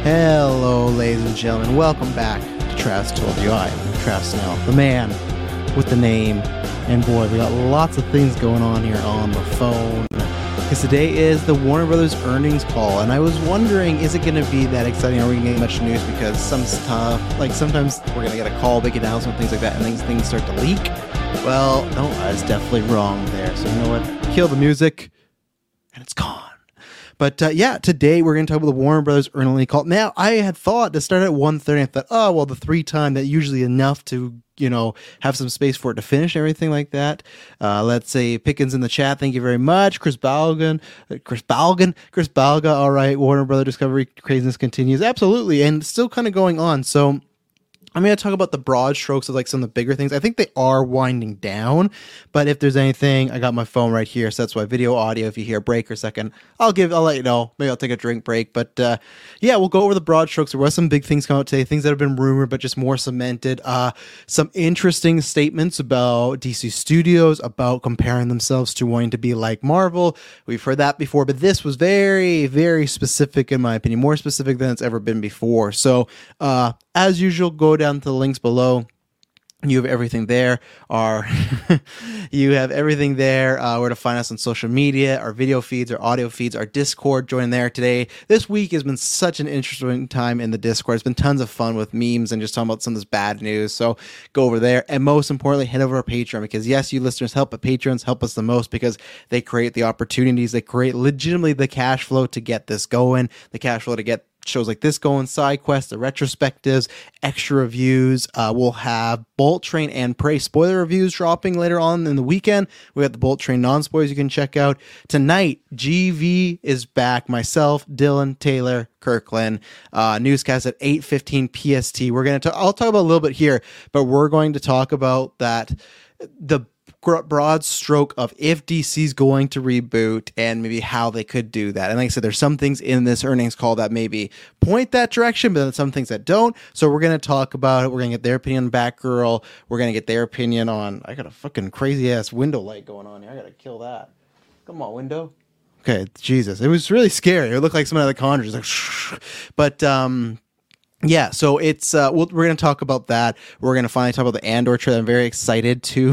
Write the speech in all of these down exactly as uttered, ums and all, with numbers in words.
Hello, ladies and gentlemen. Welcome back to Travis Told You. I am Travis Snell, the man with the name. And boy, we got lots of things going on here on the phone. Because today is the Warner Brothers earnings call. And I was wondering, is it going to be that exciting? Are we going to get much news? Because some stuff, like sometimes we're going to get a call, big announcement, things like that, and things, things start to leak. Well, no, I was definitely wrong there. So you know what? Kill the music, and it's gone. But uh, yeah, today we're going to talk about the Warner Brothers earnings call. Now, I had thought to start at one thirty. I thought, oh, well, the three time, that usually enough to, you know, have some space for it to finish, everything like that. Uh, let's say Pickens in the chat. Thank you very much. Chris Balgan, Chris Balgan, Chris Balga. All right. Warner Brother Discovery craziness continues. Absolutely. And still kind of going on. So I'm going to talk about the broad strokes of like some of the bigger things. I think they are winding down, but if there's anything, I got my phone right here. So that's why video, audio, if you hear a break or a second, I'll give, I'll let you know. Maybe I'll take a drink break, but uh, yeah, we'll go over the broad strokes. There was some big things come out today, things that have been rumored, but just more cemented. Uh, some interesting statements about D C Studios, about comparing themselves to wanting to be like Marvel. We've heard that before, but this was very, very specific in my opinion, more specific than it's ever been before. So uh, as usual, go down to the links below. You have everything there. Our you have everything there. Uh, where to find us on social media, our video feeds, our audio feeds, our Discord. Join there today. This week has been such an interesting time in the Discord. It's been tons of fun with memes and just talking about some of this bad news. So go over there, and most importantly, head over to our Patreon, because yes, you listeners help, but Patrons help us the most because they create the opportunities. They create legitimately the cash flow to get this going, the cash flow to get shows like this going, side quests, the retrospectives, extra reviews. Uh, we'll have Bolt Train and Prey spoiler reviews dropping later on in the weekend. We got the Bolt Train non-spoilers you can check out. Tonight, G V is back. Myself, Dylan, Taylor, Kirkland. Uh, newscast at eight fifteen P S T. We're going to I'll talk about a little bit here, but we're going to talk about that, the broad stroke of if D C's going to reboot and maybe how they could do that. And like I said, there's some things in this earnings call that maybe point that direction, but then some things that don't. So we're going to talk about it. We're going to get their opinion on Batgirl. We're going to get their opinion on, I got a fucking crazy ass window light going on here. I got to kill that. Come on, window. Okay. Jesus. It was really scary. It looked like somebody at the Conjures. Like, shh. But, um, yeah, so it's uh, we'll, we're going to talk about that. We're going to finally talk about the Andor trailer. I'm very excited to.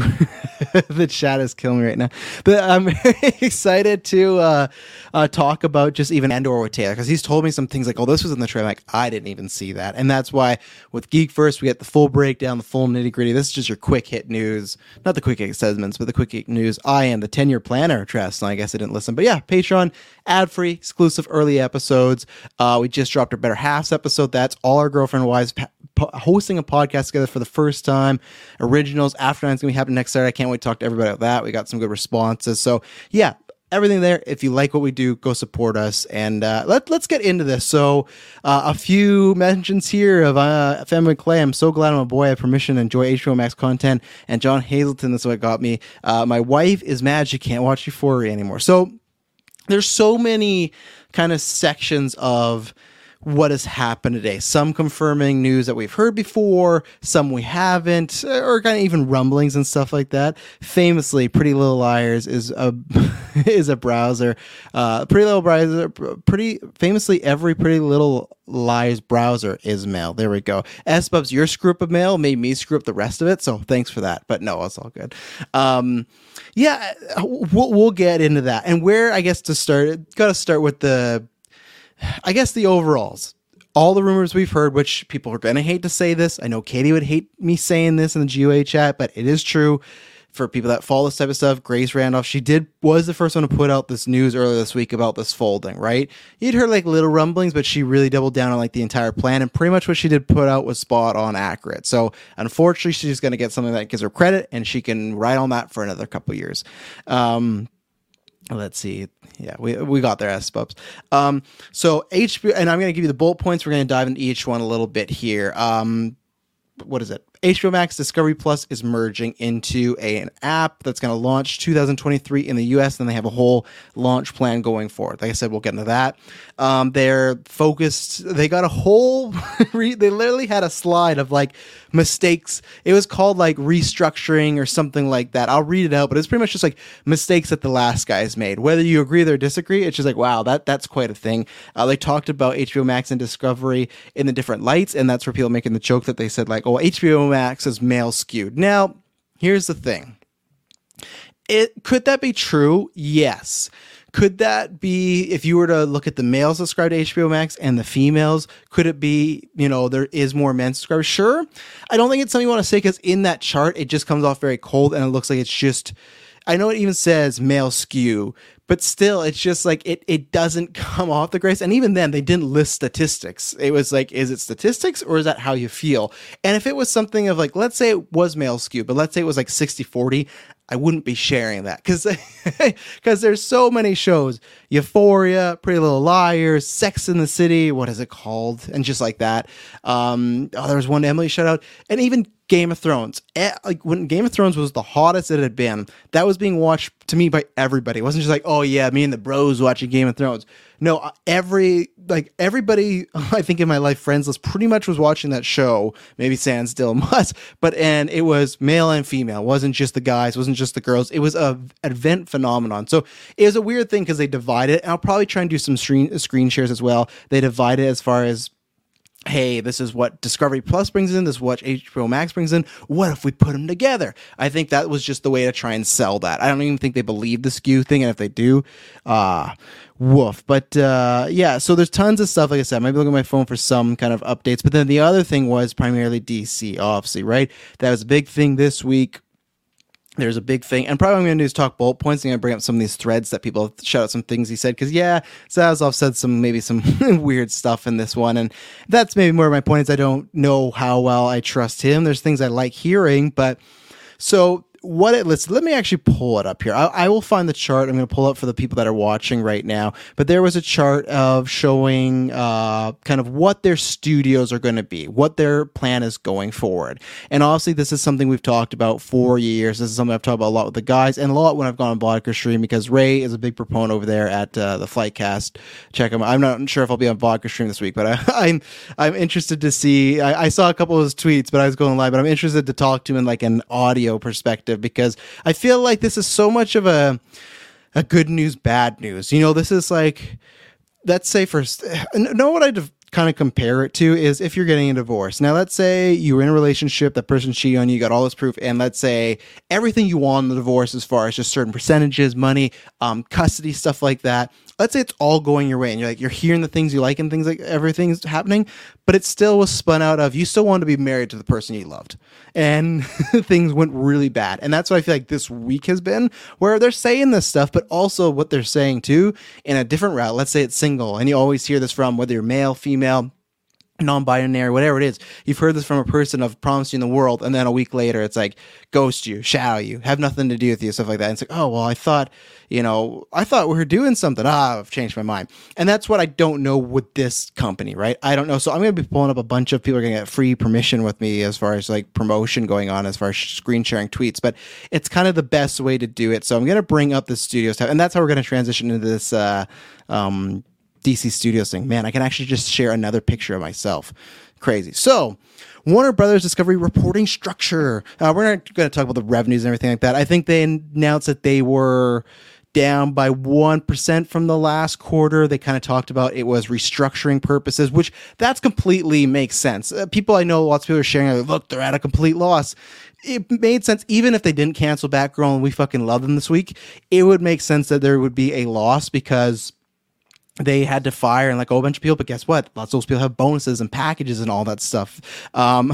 The chat is killing me right now, but I'm very excited to uh, uh, talk about just even Andor with Taylor, because he's told me some things like, "Oh, this was in the trailer." Like, I didn't even see that, and that's why with Geek First we get the full breakdown, the full nitty gritty. This is just your quick hit news, not the quick hit segments, but the quick hit news. I am the ten year planner, Tress. I guess I didn't listen, but yeah, Patreon, ad free, exclusive early episodes. Uh, we just dropped our Better Halves episode. That's all our girlfriend and wives pa- po- hosting a podcast together for the first time. Originals after nine's gonna be happening next Saturday. I can't wait to talk to everybody about that. We got some good responses. So yeah, everything there. If you like what we do, go support us. And uh, let, let's get into this. So uh, a few mentions here of uh, Family Clay. I'm so glad I'm a boy. I have permission to enjoy H B O Max content. And John Hazelton, that's what got me. Uh, my wife is mad she can't watch Euphoria anymore. So there's so many kind of sections of what has happened today. Some confirming news that we've heard before, some we haven't, or kind of even rumblings and stuff like that. Famously, Pretty Little Liars is a is a browser. Uh, Pretty Little Browser, pretty famously, every Pretty Little Liars browser is mail. There we go. S-Bubs, your screw up of mail made me screw up the rest of it, so thanks for that. But no, it's all good. Um, yeah, we'll, we'll get into that. And where, I guess, to start, got to start with the I guess the overalls, all the rumors we've heard, which people are going to hate to say this. I know Katie would hate me saying this in the G O A chat, but it is true for people that follow this type of stuff. Grace Randolph, she did, was the first one to put out this news earlier this week about this folding, right? You'd heard like little rumblings, but she really doubled down on like the entire plan. And pretty much what she did put out was spot on accurate. So unfortunately, she's going to get something that gives her credit, and she can ride on that for another couple years. Um, Let's see. Yeah, we we got there, S-Bubs. Um, so H B O, and I'm going to give you the bullet points. We're going to dive into each one a little bit here. Um, what is it? H B O Max Discovery Plus is merging into a, an app that's going to launch two thousand twenty-three in the U S, and they have a whole launch plan going forward. Like I said, we'll get into that. Um, they're focused. They got a whole, re, they literally had a slide of like mistakes. It was called like restructuring or something like that. I'll read it out, but it's pretty much just like mistakes that the last guys made. Whether you agree or disagree, it's just like, wow, that that's quite a thing. Uh, they talked about H B O Max and Discovery in the different lights, and that's where people making the joke that they said like, oh, H B O Max is male skewed. Now, here's the thing. It could that be true? Yes. Could that be, if you were to look at the males subscribed to H B O Max and the females, could it be, you know, there is more men subscribers? Sure. I don't think it's something you want to say, because in that chart, it just comes off very cold and it looks like it's just, I know it even says male skew, but still, it's just like, it it doesn't come off the grace. And even then, they didn't list statistics. It was like, is it statistics or is that how you feel? And if it was something of like, let's say it was male skew, but let's say it was like sixty forty, I wouldn't be sharing that, because because there's so many shows, Euphoria, Pretty Little Liars, Sex in the City, what is it called? And just like that. Um, oh, there was one Emily shut out, and even Game of Thrones. Eh, like when Game of Thrones was the hottest it had been, that was being watched to me by everybody. It wasn't just like, oh yeah, me and the bros watching Game of Thrones. No, every like everybody I think in my life friends list pretty much was watching that show. Maybe Sans still must, but and it was male and female. It wasn't just the guys, wasn't just the girls. It was a an event phenomenon. So it was a weird thing because they divide it. And I'll probably try and do some screen screen shares as well. They divide it as far as, hey, this is what Discovery Plus brings in, this is what H B O Max brings in. What if we put them together? I think that was just the way to try and sell that. I don't even think they believe the skew thing, and if they do, uh, woof. But uh, yeah, so there's tons of stuff. Like I said, I might be looking at my phone for some kind of updates. But then the other thing was primarily D C, obviously, right? That was a big thing this week. There's a big thing, and probably what I'm going to do is talk bullet points. I'm going to bring up some of these threads that people shout out some things he said, because yeah, Zaslav said some maybe some weird stuff in this one, and that's maybe more of my point is I don't know how well I trust him. There's things I like hearing, but so what it let's let me actually pull it up here. I, I will find the chart. I'm going to pull up for the people that are watching right now. But there was a chart of showing uh, kind of what their studios are going to be, what their plan is going forward. And obviously, this is something we've talked about for years. This is something I've talked about a lot with the guys, and a lot when I've gone on Vodka Stream, because Ray is a big proponent over there at uh, the Flightcast. Check him out. I'm not sure if I'll be on Vodka Stream this week, but I, I'm I'm interested to see. I, I saw a couple of his tweets, but I was going live. But I'm interested to talk to him in like an audio perspective, because I feel like this is so much of a a good news, bad news. You know, this is like, let's say first, know what I def- kind of compare it to is if you're getting a divorce. Now, let's say you were in a relationship, that person cheated on you, you got all this proof, and let's say everything you want in the divorce as far as just certain percentages, money, um, custody, stuff like that. Let's say it's all going your way, and you're like, you're hearing the things you like and things like everything's happening, but it still was spun out of you still wanted to be married to the person you loved, and things went really bad. And that's what I feel like this week has been, where they're saying this stuff, but also what they're saying too in a different route. Let's say it's single, and you always hear this from whether you're male, female, non-binary, whatever it is. You've heard this from a person of promised you in the world, and then a week later it's like ghost you, shadow you, have nothing to do with you, stuff like that. And it's like, oh well, I thought, you know, I thought we were doing something. Ah, I've changed my mind. And that's what I don't know with this company, right? I don't know. So I'm going to be pulling up a bunch of people are going to get free permission with me as far as like promotion going on, as far as screen sharing tweets, but it's kind of the best way to do it. So I'm going to bring up the studio stuff, and that's how we're going to transition into this, uh, um, D C Studios thing. Man, I can actually just share another picture of myself. Crazy. So, Warner Brothers Discovery reporting structure. Uh, we're not going to talk about the revenues and everything like that. I think they announced that they were down by one percent from the last quarter. They kind of talked about it was restructuring purposes, which that's completely makes sense. Uh, people I know, lots of people are sharing, like, look, they're at a complete loss. It made sense, even if they didn't cancel Batgirl and we fucking love them this week, it would make sense that there would be a loss because they had to fire and like a whole bunch of people, but guess what? Lots of those people have bonuses and packages and all that stuff. Um,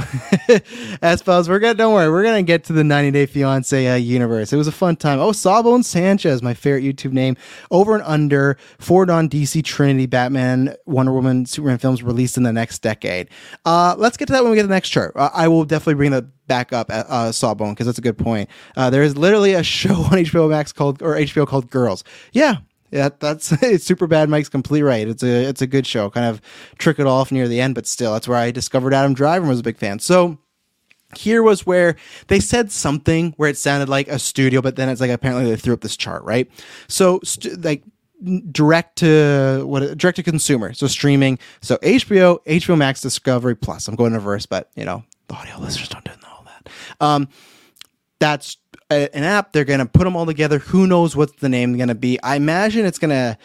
as far as we're gonna, don't worry, we're gonna get to the ninety Day Fiance uh, universe. It was a fun time. Oh, Sawbones Sanchez, my favorite YouTube name. Over and under four non D C Trinity Batman, Wonder Woman, Superman films released in the next decade. Uh, let's get to that when we get to the next chart. Uh, I will definitely bring that back up at uh, Sawbone because that's a good point. Uh, there is literally a show on H B O Max called or H B O called Girls. Yeah. Yeah, that's it's super bad. Mike's completely right. It's a it's a good show. Kind of trick it off near the end, but still, that's where I discovered Adam Driver and was a big fan. So Here was where they said something where it sounded like a studio, but then it's like apparently they threw up this chart, right? So st- like direct to what direct to consumer, so streaming. So H B O, H B O Max, Discovery Plus. I'm going reverse, but you know the audio listeners don't know all that. Um, that's a, an app. They're gonna put them all together. Who knows what the name is gonna be? I imagine it's gonna.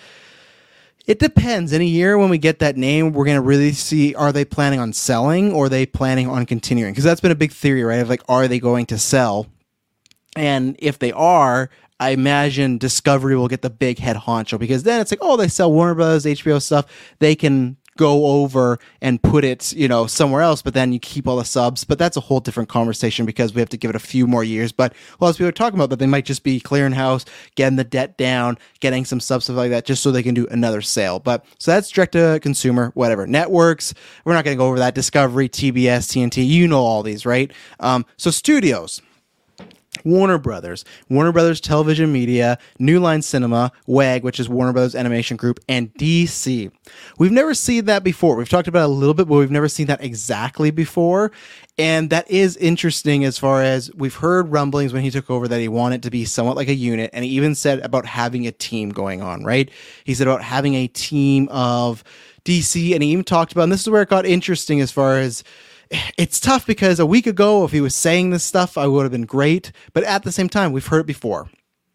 It depends. In a year when we get that name, we're going to really see, are they planning on selling or are they planning on continuing? Because that's been a big theory, right? Of like, are they going to sell? And if they are, I imagine Discovery will get the big head honcho, because then it's like, oh, they sell Warner Brothers, H B O stuff. They can go over and put it, you know, somewhere else, but then you keep all the subs. But that's a whole different conversation because we have to give it a few more years. But well, as we were talking about, that they might just be clearing house, getting the debt down, getting some subs, stuff like that, just so they can do another sale. But so that's direct to consumer, whatever. Networks, we're not going to go over that. Discovery, T B S, T N T, you know all these, right? Um, so studios. Warner Brothers, Warner Brothers Television Media, New Line Cinema, W A G, which is Warner Brothers Animation Group, and D C. We've never seen that before. We've talked about it a little bit, but we've never seen that exactly before. And that is interesting as far as we've heard rumblings when he took over that he wanted to be somewhat like a unit. And he even said about having a team going on, right? He said about having a team of D C, and he even talked about, and this is where it got interesting as far as, it's tough because a week ago, if he was saying this stuff, I would have been great. But at the same time, we've heard it before.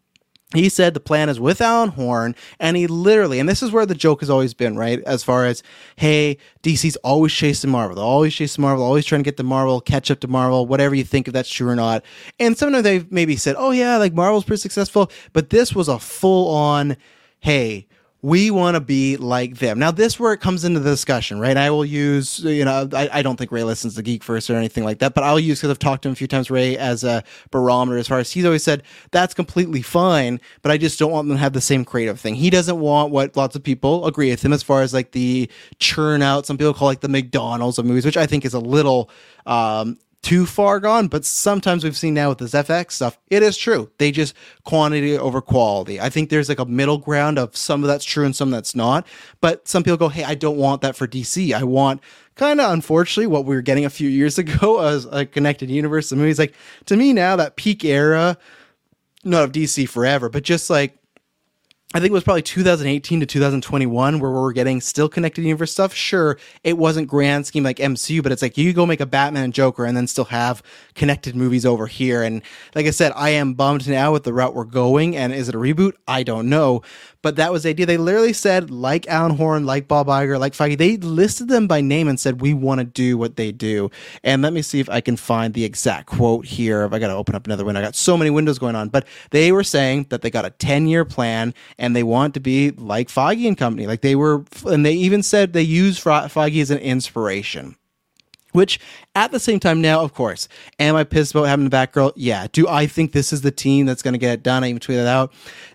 He said the plan is with Alan Horn, and he literally, and this is where the joke has always been, right? As far as, hey, D C's always chasing Marvel. They're always chasing Marvel, always trying to get to Marvel, catch up to Marvel, whatever you think if that's true or not. And sometimes they've maybe said, oh yeah, like Marvel's pretty successful. But this was a full-on, hey, we want to be like them. Now, this where it comes into the discussion, right? I will use, you know, I, I don't think Ray listens to Geek First or anything like that, but I'll use, because I've talked to him a few times, Ray, as a barometer as far as he's always said, that's completely fine, but I just don't want them to have the same creative thing. He doesn't want what lots of people agree with him as far as like the churn out, some people call like the McDonald's of movies, which I think is a little, um, too far gone, but sometimes we've seen now with this F X stuff, it is true. They just quantity over quality. I think there's like a middle ground of some of that's true and some that's not. But some people go, hey, I don't want that for D C. I want kind of, unfortunately, what we were getting a few years ago as a connected universe of movies. Like, to me now, that peak era, not of D C forever, but just like, I think it was probably two thousand eighteen to two thousand twenty-one where we were getting still connected universe stuff. Sure, it wasn't grand scheme like M C U, but it's like you go make a Batman and Joker and then still have connected movies over here. And like I said, I am bummed now with the route we're going. And is it a reboot? I don't know. But that was the idea. They literally said, like Alan Horn, like Bob Iger, like Feige, they listed them by name and said, we want to do what they do. And let me see if I can find the exact quote here. If I got to open up another window. I got so many windows going on. But they were saying that they got a ten-year plan and they want to be like Feige and company. Like they were, and they even said they use Feige as an inspiration. Which, at the same time now, of course, am I pissed about having the Batgirl? Yeah. Do I think this is the team that's going to get it done? I even tweeted out.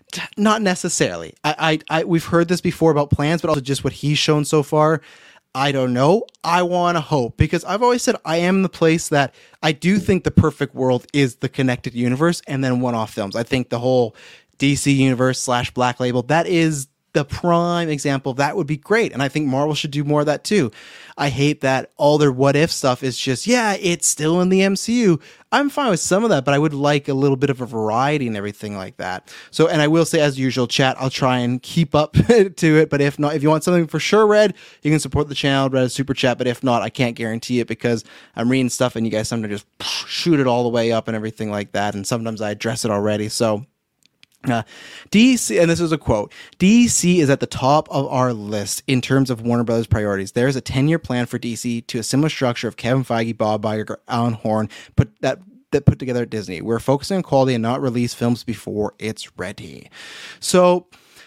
Not necessarily. I, I, I, we've heard this before about plans, but also just what he's shown so far. I don't know. I want to hope, because I've always said I am the place that I do think the perfect world is the connected universe and then one-off films. I think the whole D C universe slash Black Label, that is the prime example. That would be great. And I think Marvel should do more of that too. I hate that all their what if stuff is just, yeah, it's still in the M C U. I'm fine with some of that, but I would like a little bit of a variety and everything like that. So, and I will say, as usual, chat, I'll try and keep up to it. But if not, if you want something for sure, Red, you can support the channel, Red is super chat. But if not, I can't guarantee it, because I'm reading stuff and you guys sometimes just shoot it all the way up and everything like that. And sometimes I address it already. So, Uh, D C, and this is a quote, D C is at the top of our list in terms of Warner Brothers priorities. There is a ten-year plan for D C to a similar structure of Kevin Feige, Bob Iger, Alan Horn, put that that put together at Disney. We're focusing on quality and not release films before it's ready. So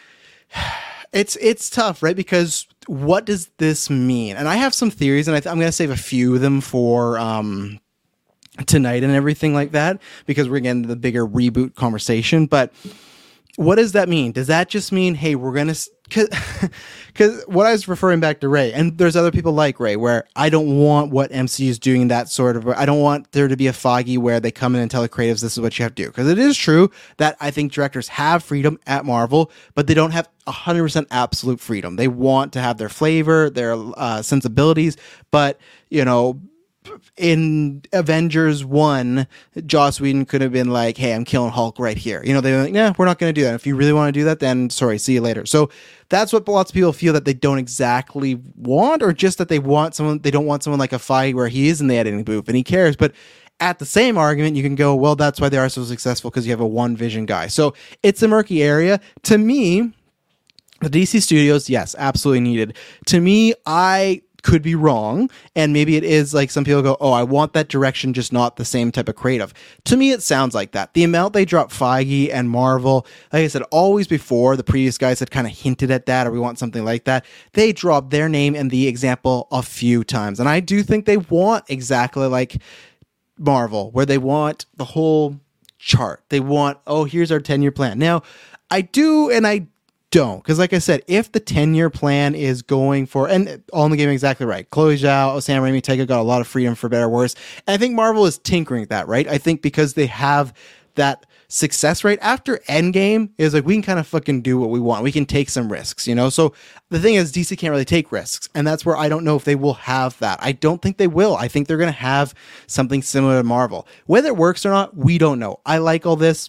it's it's tough, right? Because what does this mean? And I have some theories, and I th- I'm going to save a few of them for um, tonight and everything like that, because we're getting to the bigger reboot conversation. But what does that mean? Does that just mean, hey, we're going to, because what I was referring back to Ray, and there's other people like Ray, where I don't want what M C U is doing, that sort of, I don't want there to be a Feige where they come in and tell the creatives, this is what you have to do. Because it is true that I think directors have freedom at Marvel, but they don't have one hundred percent absolute freedom. They want to have their flavor, their uh, sensibilities, but, you know, in Avengers one, Joss Whedon could have been like, hey, I'm killing Hulk right here. You know, they're like, nah, we're not going to do that. If you really want to do that, then sorry, see you later. So that's what lots of people feel that they don't exactly want, or just that they want someone, they don't want someone like a Feige where he is in the editing booth and he cares. But at the same argument, you can go, well, that's why they are so successful, because you have a one vision guy. So it's a murky area. To me, the D C studios, yes, absolutely needed. To me, I could be wrong, and maybe it is like some people go, oh, I want that direction, just not the same type of creative. To me, it sounds like that. The amount they dropped Feige and Marvel, like I said, always before, the previous guys had kind of hinted at that, or we want something like that. They dropped their name and the example a few times, and I do think they want exactly like Marvel, where they want the whole chart. They want, oh, here's our ten-year plan. Now, I do and I don't, because like I said, if the ten-year plan is going for, and All in the Game exactly right, Chloe Zhao, Sam Raimi, Taika got a lot of freedom for better or worse, and I think Marvel is tinkering with that, right? I think because they have that success rate after Endgame is like, we can kind of fucking do what we want. We can take some risks, you know? So the thing is, D C can't really take risks, and that's where I don't know if they will have that. I don't think they will. I think they're going to have something similar to Marvel. Whether it works or not, we don't know. I like all this.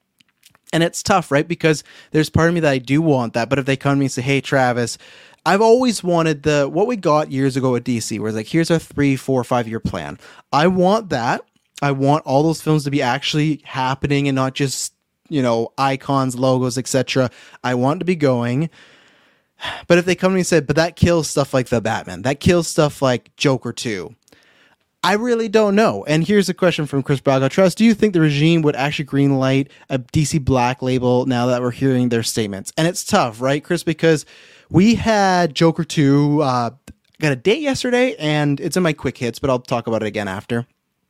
And it's tough, right? Because there's part of me that I do want that. But if they come to me and say, hey, Travis, I've always wanted the, what we got years ago at D C, where it's like, here's our three, four, five year plan. I want that. I want all those films to be actually happening and not just, you know, icons, logos, et cetera. I want to be going. But if they come to me and say, but that kills stuff like The Batman, that kills stuff like Joker two, I really don't know. And here's a question from Chris Braga. Trust, do you think the regime would actually greenlight a D C Black label now that we're hearing their statements? And it's tough, right, Chris? Because we had Joker two, uh, got a date yesterday, and it's in my quick hits, but I'll talk about it again after.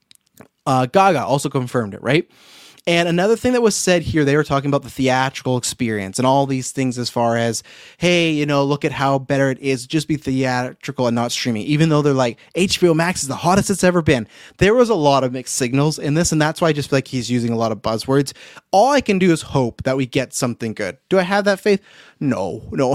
Uh, Gaga also confirmed it, right? And another thing that was said here, they were talking about the theatrical experience and all these things as far as, hey, you know, look at how better it is. Just be theatrical and not streaming, even though they're like, H B O Max is the hottest it's ever been. There was a lot of mixed signals in this, and that's why I just feel like he's using a lot of buzzwords. All I can do is hope that we get something good. Do I have that faith? No, no.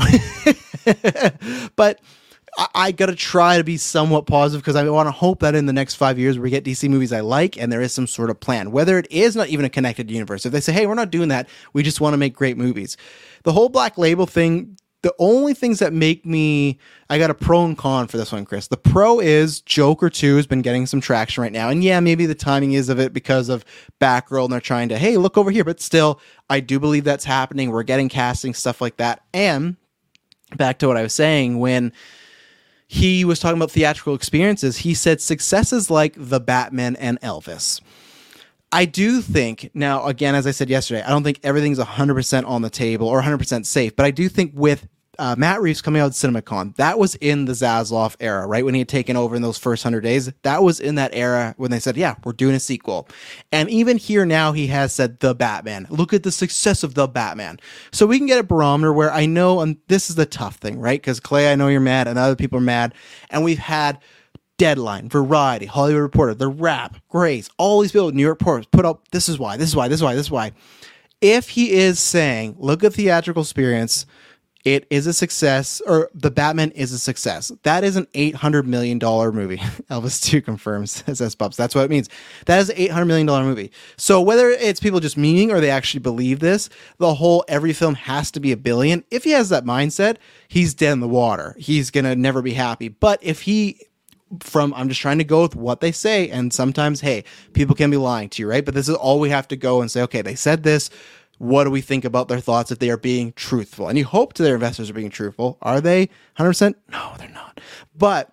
But I, I got to try to be somewhat positive, because I want to hope that in the next five years we get D C movies I like, and there is some sort of plan, whether it is not even a connected universe. If they say, hey, we're not doing that, we just want to make great movies. The whole Black Label thing, the only things that make me, I got a pro and con for this one, Chris. The pro is Joker two has been getting some traction right now. And yeah, maybe the timing is of it because of Batgirl, and they're trying to, hey, look over here. But still, I do believe that's happening. We're getting casting, stuff like that. And back to what I was saying, when he was talking about theatrical experiences, he said successes like The Batman and Elvis. I do think, now, again, as I said yesterday, I don't think everything's one hundred percent on the table or one hundred percent safe, but I do think with uh, Matt Reeves coming out of CinemaCon, that was in the Zaslav era, right? When he had taken over in those first one hundred days, that was in that era when they said, yeah, we're doing a sequel. And even here now, he has said The Batman. Look at the success of The Batman. So we can get a barometer where I know, and this is the tough thing, right? Because Clay, I know you're mad, and other people are mad, and we've had Deadline, Variety, Hollywood Reporter, The Wrap, Grace, all these people, New York Post, put up, this is why, this is why, this is why, this is why. If he is saying, look at theatrical experience, it is a success, or The Batman is a success. That is an eight hundred million dollars movie. Elvis two confirms, says Bubs. That's what it means. That is an eight hundred million dollars movie. So whether it's people just memeing or they actually believe this, the whole every film has to be a billion. If he has that mindset, he's dead in the water. He's going to never be happy. But if he... from I'm just trying to go with what they say, and sometimes, hey, people can be lying to you, right? But this is all we have to go and say, okay, they said this, what do we think about their thoughts if they are being truthful? And you hope to their investors are being truthful. Are they one hundred percent? No, they're not. But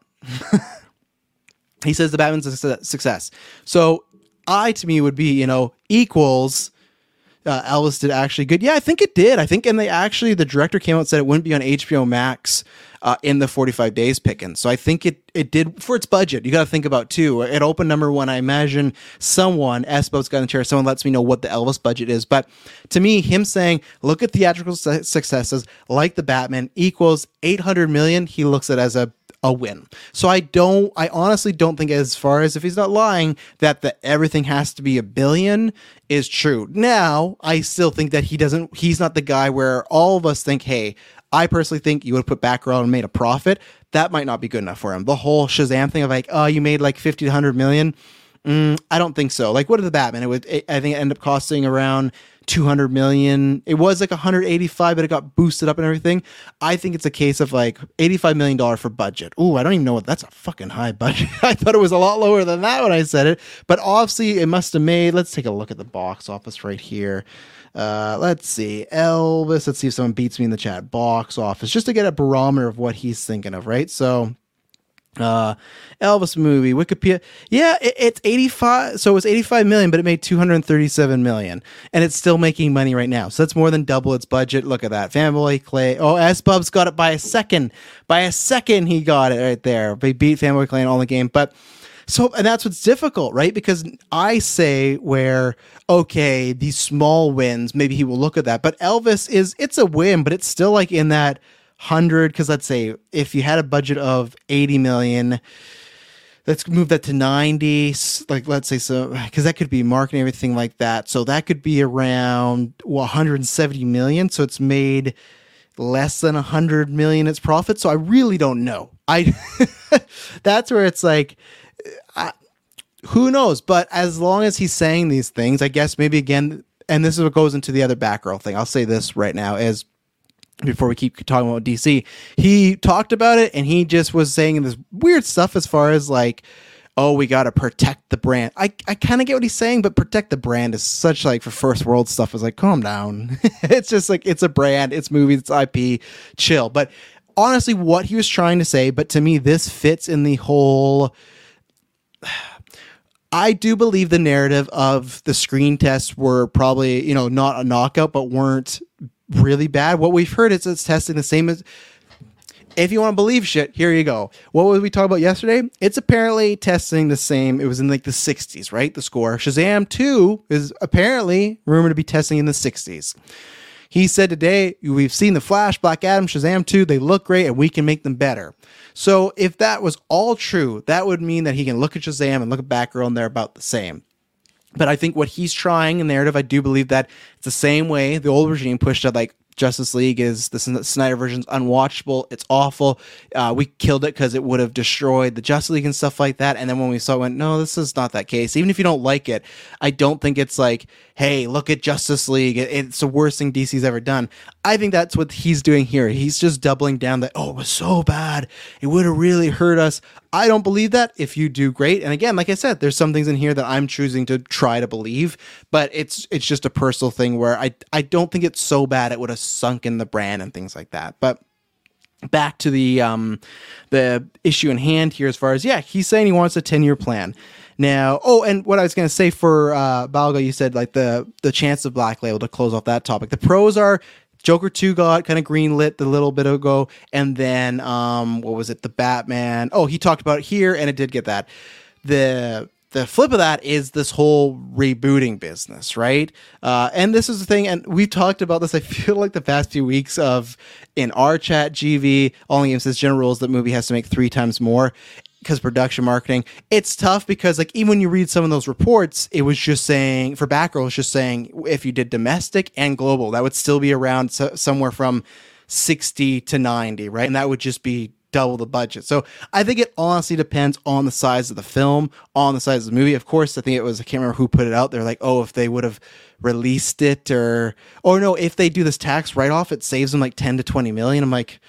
he says The Batman's a success. So I, to me, would be, you know, equals uh, Elvis did actually good. Yeah, I think it did. I think, and they actually, the director came out and said it wouldn't be on H B O Max Uh, in the forty-five days picking. So I think it it did for its budget. You got to think about too. It opened number one. I imagine someone, S-Boat's got in the chair, someone lets me know what the Elvis budget is. But to me, him saying, look at theatrical su- successes like The Batman equals eight hundred million, he looks at it as a a win. So I don't, I honestly don't think, as far as if he's not lying, that the everything has to be a billion is true. Now, I still think that he doesn't, he's not the guy where all of us think, hey, I personally think you would have put Batgirl and made a profit. That might not be good enough for him. The whole Shazam thing of like, oh, you made like fifty to one hundred million. Mm, I don't think so. Like, what did the Batman? It would, it, I think it ended up costing around two hundred million. It was like one hundred eighty-five, but it got boosted up and everything. I think it's a case of like eighty-five million dollars for budget. Ooh, I don't even know what that's a fucking high budget. I thought it was a lot lower than that when I said it, but obviously it must have made, let's take a look at the box office right here. Uh, let's see, Elvis. Let's see if someone beats me in the chat. Box office, just to get a barometer of what he's thinking of, right? So, uh, Elvis movie, Wikipedia. Yeah, it, it's eighty-five. So it was eighty-five million, but it made two hundred thirty-seven million, and it's still making money right now. So that's more than double its budget. Look at that, Family Clay. Oh, S Bub's got it by a second. By a second, he got it right there. They beat Family Clay in all the game, but. So, and that's what's difficult, right? Because I say where, okay, these small wins, maybe he will look at that. But Elvis is, it's a win, but it's still like in that hundred, because let's say if you had a budget of eighty million, let's move that to ninety, like let's say so, because that could be marketing, everything like that. So that could be around well, one hundred seventy million. So it's made less than one hundred million its profit. So I really don't know. I, that's where it's like, I, who knows? But as long as he's saying these things, I guess maybe again, and this is what goes into the other Batgirl thing. I'll say this right now is before we keep talking about D C, he talked about it and he just was saying this weird stuff as far as like, oh, we got to protect the brand. I, I kind of get what he's saying, but protect the brand is such like for first world stuff is like, calm down. It's just like, it's a brand, it's movies, it's I P, chill. But honestly, what he was trying to say, but to me, this fits in the whole, I do believe the narrative of the screen tests were probably, you know, not a knockout, but weren't really bad. What we've heard is it's testing the same as, if you want to believe shit, here you go. What was we talking about yesterday? It's apparently testing the same. It was in like the sixties, right? The score. Shazam two is apparently rumored to be testing in the sixties. He said today, we've seen The Flash, Black Adam, Shazam two. They look great and we can make them better. So if that was all true, that would mean that he can look at Shazam and look at Batgirl and they're about the same. But I think what he's trying in the narrative, I do believe that it's the same way the old regime pushed out like Justice League is the Snyder version's unwatchable. It's awful. Uh, we killed it because it would have destroyed the Justice League and stuff like that. And then when we saw it, went, no, this is not that case. Even if you don't like it, I don't think it's like, hey, look at Justice League. It, it's the worst thing D C's ever done. I think that's what he's doing here. He's just doubling down that, oh, it was so bad. It would have really hurt us. I don't believe that. If you do, great. And again, like I said, there's some things in here that I'm choosing to try to believe, but it's it's just a personal thing where I, I don't think it's so bad it would have sunk in the brand and things like that. But back to the um the issue in hand here as far as, yeah, he's saying he wants a ten-year plan. Now, oh, and what I was going to say for uh, Balga, you said like the, the chance of Black Label to close off that topic. The pros are Joker two got kind of greenlit a little bit ago, and then um, what was it? The Batman. Oh, he talked about it here, and it did get that. The the flip of that is this whole rebooting business, right? Uh, and this is the thing, and we've talked about this. I feel like the past few weeks of in our chat, G V only game says general rules that movie has to make three times more. Because production marketing, it's tough because like even when you read some of those reports, it was just saying for Batgirl, it's just saying if you did domestic and global, that would still be around so, somewhere from sixty to ninety, right? And that would just be double the budget. So I think it honestly depends on the size of the film, on the size of the movie. Of course, I think it was, I can't remember who put it out there, like, oh, if they would have released it or, or no, if they do this tax write-off, it saves them like ten to twenty million. I'm like,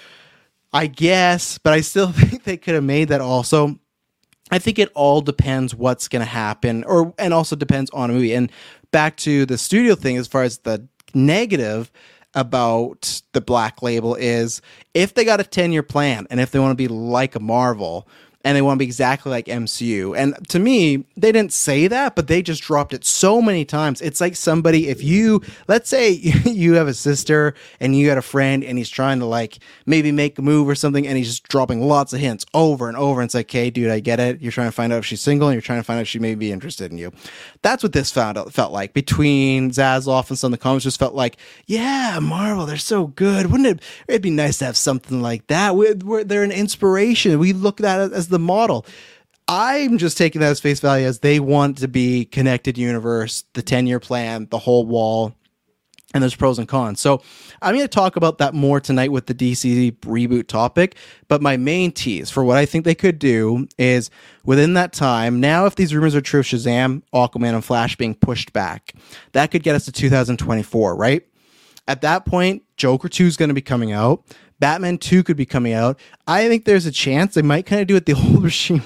I guess, but I still think they could have made that also. I think it all depends what's going to happen, or and also depends on a movie. And back to the studio thing, as far as the negative about the Black Label is, if they got a ten-year plan, and if they want to be like a Marvel, and they want to be exactly like M C U. And to me, they didn't say that, but they just dropped it so many times. It's like somebody, if you, let's say you have a sister and you got a friend and he's trying to like maybe make a move or something and he's just dropping lots of hints over and over. And it's like, hey, dude, I get it. You're trying to find out if she's single and you're trying to find out if she may be interested in you. That's what this found out, felt like between Zaslav and some of the comments. Just felt like, yeah, Marvel, they're so good. Wouldn't it, it'd be nice to have something like that. We're, we're, they're an inspiration. We look at it as the model. I'm just taking that as face value as they want to be connected universe, the ten-year plan, the whole wall. And there's pros and cons. So I'm going to talk about that more tonight with the D C reboot topic. But my main tease for what I think they could do is within that time, now if these rumors are true of Shazam, Aquaman, and Flash being pushed back, that could get us to two thousand twenty-four, right? At that point, Joker two is going to be coming out. Batman two could be coming out. I think there's a chance they might kind of do it the old regime.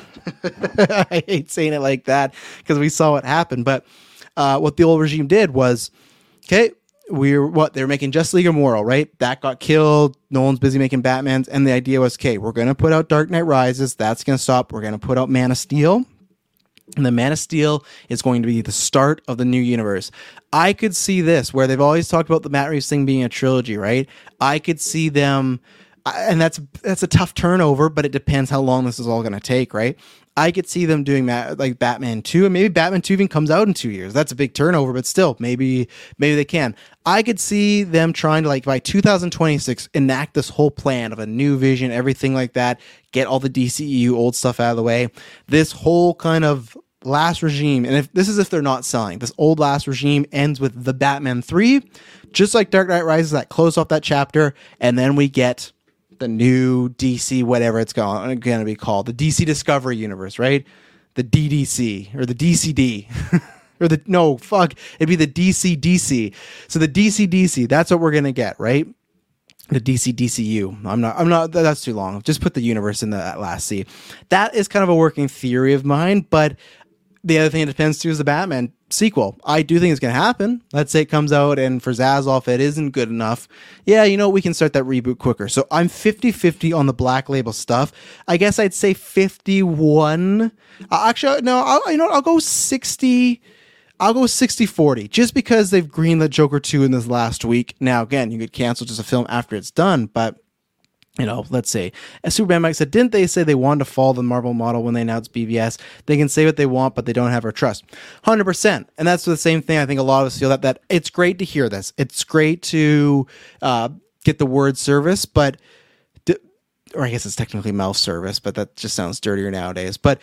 I hate saying it like that because we saw what happened. But uh, what the old regime did was, okay, we're what they were making Justice League Immortal, right? That got killed. Nolan's busy making Batmans, and the idea was, okay, we're going to put out Dark Knight Rises. That's going to stop. We're going to put out Man of Steel, and the Man of Steel is going to be the start of the new universe. I could see this where they've always talked about the Matt Reeves thing being a trilogy, right? I could see them, and that's that's a tough turnover, but it depends how long this is all going to take, right? I could see them doing that, like Batman two, and maybe Batman two even comes out in two years. That's a big turnover, but still, maybe maybe they can. I could see them trying to, like, by two thousand twenty-six, enact this whole plan of a new vision, everything like that, get all the D C E U old stuff out of the way. This whole kind of last regime, and if this is if they're not selling, this old last regime ends with the Batman three, just like Dark Knight Rises, that close off that chapter, and then we get the new D C, whatever it's going to be called, the D C Discovery Universe, right? The D D C or the D C D or the no fuck, it'd be the D C D C. So the D C D C, that's what we're gonna get, right? The D C D C U. I'm not. I'm not. That's too long. Just put the universe in the that last C. That is kind of a working theory of mine, but the other thing it depends too is the Batman sequel. I do think it's going to happen. Let's say it comes out and for Zazzle, if it isn't good enough, yeah, you know, we can start that reboot quicker. So I'm fifty-fifty on the Black Label stuff. I guess I'd say fifty-one. Uh, actually, no, I'll, you know, I'll go sixty. I'll go sixty forty just because they've greenlit Joker two in this last week. Now, again, you could cancel just a film after it's done, but you know, let's say, as Superman Mike said, didn't they say they wanted to follow the Marvel model when they announced B V S? They can say what they want, but they don't have our trust. one hundred percent. And that's the same thing. I think a lot of us feel that, that it's great to hear this. It's great to uh, get the word service, but, d- or I guess it's technically mouth service, but that just sounds dirtier nowadays. But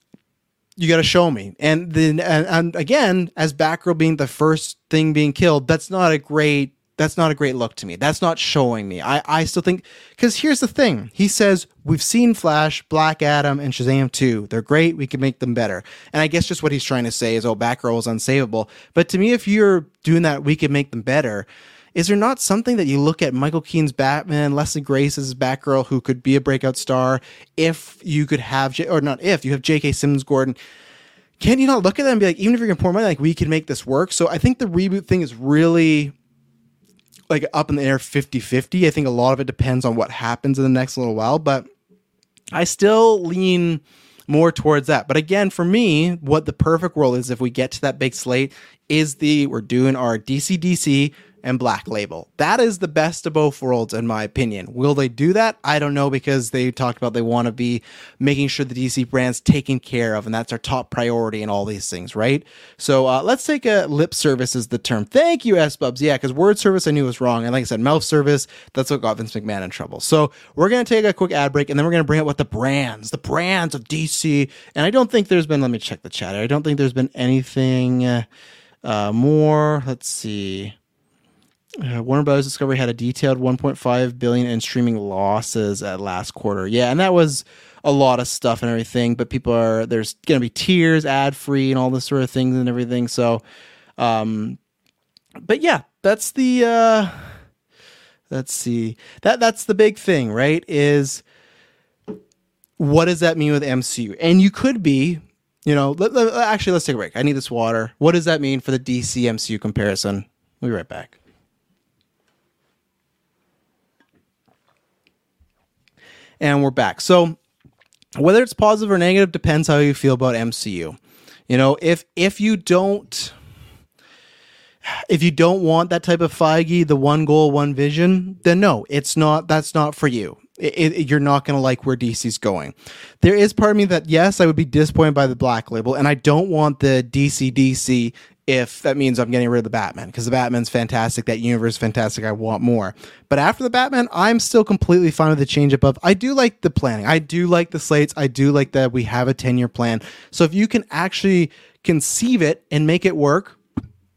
you got to show me. And then, and, and again, as Batgirl being the first thing being killed, that's not a great That's not a great look to me. That's not showing me. I, I still think, because here's the thing. He says, we've seen Flash, Black Adam, and Shazam two. They're great. We can make them better. And I guess just what he's trying to say is, oh, Batgirl is unsavable. But to me, if you're doing that, we can make them better. Is there not something that you look at Michael Keaton's Batman, Leslie Grace's Batgirl, who could be a breakout star, if you could have, J- or not if, you have J K. Simmons Gordon. Can you not look at that and be like, even if you're going to pour money, like, we can make this work? So I think the reboot thing is really like up in the air fifty-fifty. I think a lot of it depends on what happens in the next little while, but I still lean more towards that. But again, for me, what the perfect world is, if we get to that big slate, is the, we're doing our D C D C and Black Label. That is the best of both worlds, in my opinion. Will they do that? I don't know, because they talked about they want to be making sure the D C brand's taken care of, and that's our top priority in all these things, right? So uh, let's take a lip service is the term. Thank you, S-Bubs. Yeah, because word service I knew was wrong. And like I said, mouth service, that's what got Vince McMahon in trouble. So we're going to take a quick ad break, and then we're going to bring up what the brands, the brands of D C. And I don't think there's been, let me check the chat. I don't think there's been anything uh, uh, more. Let's see. Uh, Warner Bros. Discovery had a detailed one point five billion dollars in streaming losses at last quarter. Yeah, and that was a lot of stuff and everything, but people are, there's going to be tiers, ad free, and all this sort of things and everything. So, um, but yeah, that's the, uh, let's see, that that's the big thing, right? Is what does that mean with M C U? And you could be, you know, let, let, actually, let's take a break. I need this water. What does that mean for the D C M C U comparison? We'll be right back. And we're back. So whether it's positive or negative depends how you feel about M C U. You know, if if you don't if you don't want that type of Feige, the one goal, one vision, then no, it's not. That's not for you. It, it, you're not going to like where D C's going. There is part of me that, yes, I would be disappointed by the Black Label, and I don't want the D C D C if that means I'm getting rid of the Batman, because the Batman's fantastic, that universe is fantastic, I want more. But after the Batman, I'm still completely fine with the change up of, I do like the planning, I do like the slates, I do like that we have a ten-year plan. So if you can actually conceive it and make it work,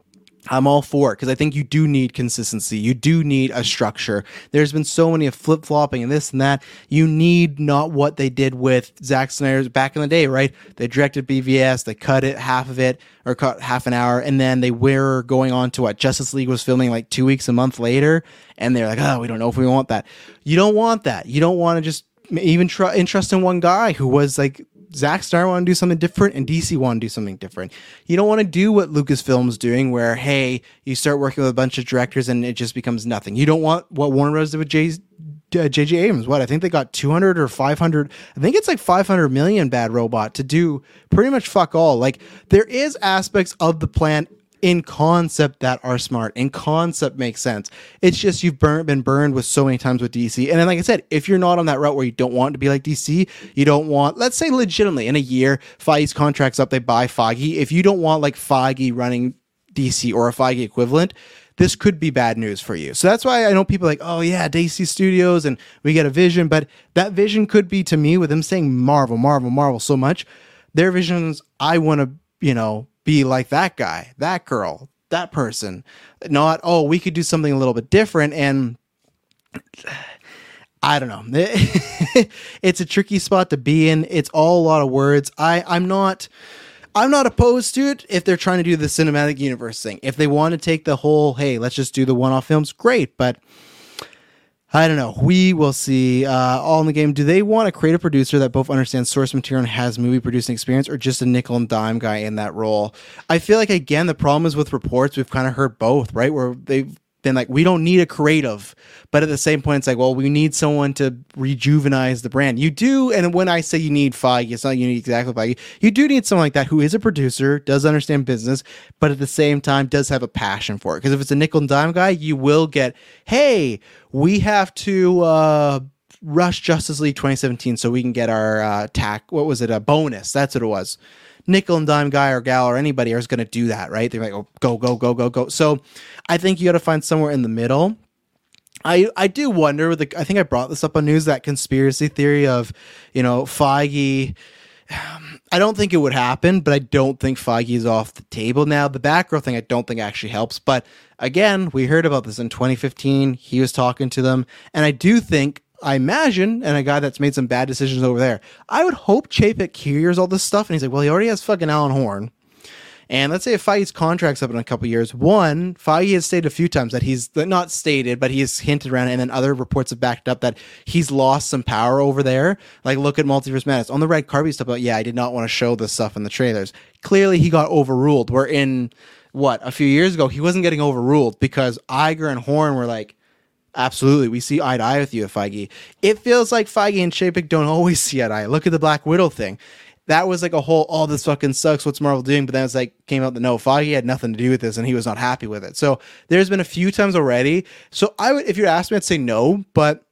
I'm all for it because I think you do need consistency. You do need a structure. There's been so many of flip flopping and this and that. You need not what they did with Zack Snyder's back in the day, right? They directed B V S, they cut it half of it or cut half an hour, and then they were going on to what Justice League was filming like two weeks a month later, and they're like, oh, we don't know if we want that. You don't want that. You don't want to just even tr- entrust in one guy who was like. Zack Snyder want to do something different and D C want to do something different. You don't want to do what Lucasfilm's doing where, hey, you start working with a bunch of directors and it just becomes nothing. You don't want what Warner Bros. Did with J J. Uh, Abrams. What? I think they got two hundred or five hundred. I think it's like five hundred million Bad Robot to do pretty much fuck all. Like there is aspects of the plan in concept that are smart. In concept makes sense. It's just you've burnt, been burned with so many times with D C. And then, like I said, if you're not on that route where you don't want to be like D C, you don't want, let's say legitimately in a year, Feige's contract's up, they buy Feige. If you don't want like Feige running D C or a Feige equivalent, this could be bad news for you. So that's why I know people are like, oh yeah, D C Studios and we get a vision, but that vision could be, to me, with them saying Marvel, Marvel, Marvel so much, their visions, I want to, you know, be like that guy, that girl, that person. Not, oh, we could do something a little bit different. And I don't know. It's a tricky spot to be in. It's all a lot of words. I, I'm not I'm not opposed to it if they're trying to do the cinematic universe thing. If they want to take the whole, hey, let's just do the one-off films, great. But I don't know. We will see. Uh, all in the game. Do they want a creative producer that both understands source material and has movie producing experience, or just a nickel and dime guy in that role? I feel like, again, the problem is with reports, we've kind of heard both, right? Where they've been like, we don't need a creative. But at the same point, it's like, well, we need someone to rejuvenize the brand. You do. And when I say you need Feige, it's not you need exactly Feige. You do need someone like that who is a producer, does understand business, but at the same time does have a passion for it. Because if it's a nickel and dime guy, you will get, hey, we have to uh, rush Justice League twenty seventeen so we can get our uh, tack. What was it? A bonus. That's what it was. Nickel and dime guy or gal or anybody is going to do that, right? They're like, oh, go, go, go, go, go. So I think you got to find somewhere in the middle. I, I do wonder, the, I think I brought this up on news, that conspiracy theory of, you know, Feige. I don't think it would happen, but I don't think Feige is off the table now. The Batgirl thing I don't think actually helps. But again, we heard about this in twenty fifteen. He was talking to them. And I do think, I imagine, and a guy that's made some bad decisions over there, I would hope Chapek hears all this stuff and he's like, well, he already has fucking Alan Horn. And let's say if Feige's contract's up in a couple years, one, Feige has stated a few times that he's, not stated, but he has hinted around it, and then other reports have backed up that he's lost some power over there. Like, look at Multiverse Madness. On the red carpet stuff, about, yeah, I did not want to show this stuff in the trailers. Clearly, he got overruled. Where in, what, a few years ago, he wasn't getting overruled because Iger and Horn were like, absolutely, we see eye to eye with you, Feige. It feels like Feige and Chapek don't always see eye to eye. Look at the Black Widow thing. That was like a whole, oh, this fucking sucks, what's Marvel doing? But then it's like, came out that no, Feige had nothing to do with this and he was not happy with it. So there's been a few times already. So I would, if you're asking me, I'd say no, but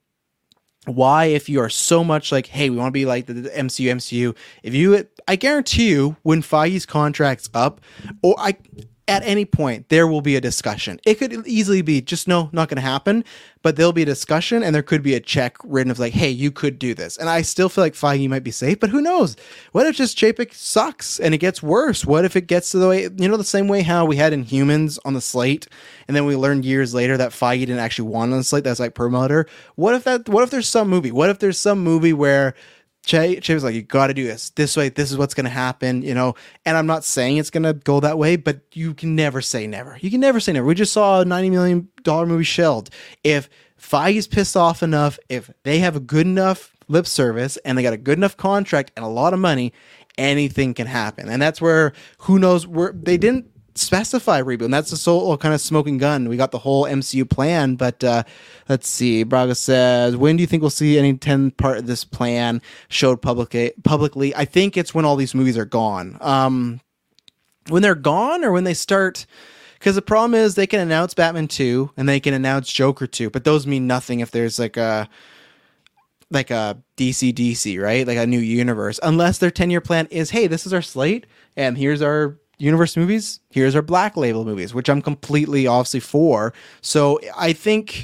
why, if you are so much like, hey, we want to be like the, the M C U, M C U, if you, I guarantee you, when Feige's contract's up, or I, at any point, there will be a discussion. It could easily be just, no, not going to happen, but there'll be a discussion and there could be a check written of like, hey, you could do this. And I still feel like Feige might be safe, but who knows? What if just Chapek sucks and it gets worse? What if it gets to the way, you know, the same way how we had Inhumans on the slate and then we learned years later that Feige didn't actually want on the slate? That's like promoter. What if that, what if there's some movie? What if there's some movie where Che, Che was like, you got to do this this way. This is what's going to happen, you know. And I'm not saying it's going to go that way, but you can never say never. You can never say never. We just saw a ninety million dollars movie shelved. If Feige's pissed off enough, if they have a good enough lip service and they got a good enough contract and a lot of money, anything can happen. And that's where, who knows, where they didn't specify reboot, and that's the sole kind of smoking gun. We got the whole M C U plan, but uh let's see. Braga says, when do you think we'll see any ten part of this plan showed public publicly? I think it's when all these movies are gone. Um when they're gone, or when they start, because the problem is they can announce Batman two and they can announce Joker two, but those mean nothing if there's like a like a D C D C, right? Like a new universe, unless their ten-year plan is, hey, this is our slate and here's our universe movies, here's our Black Label movies, which I'm completely obviously for. So I think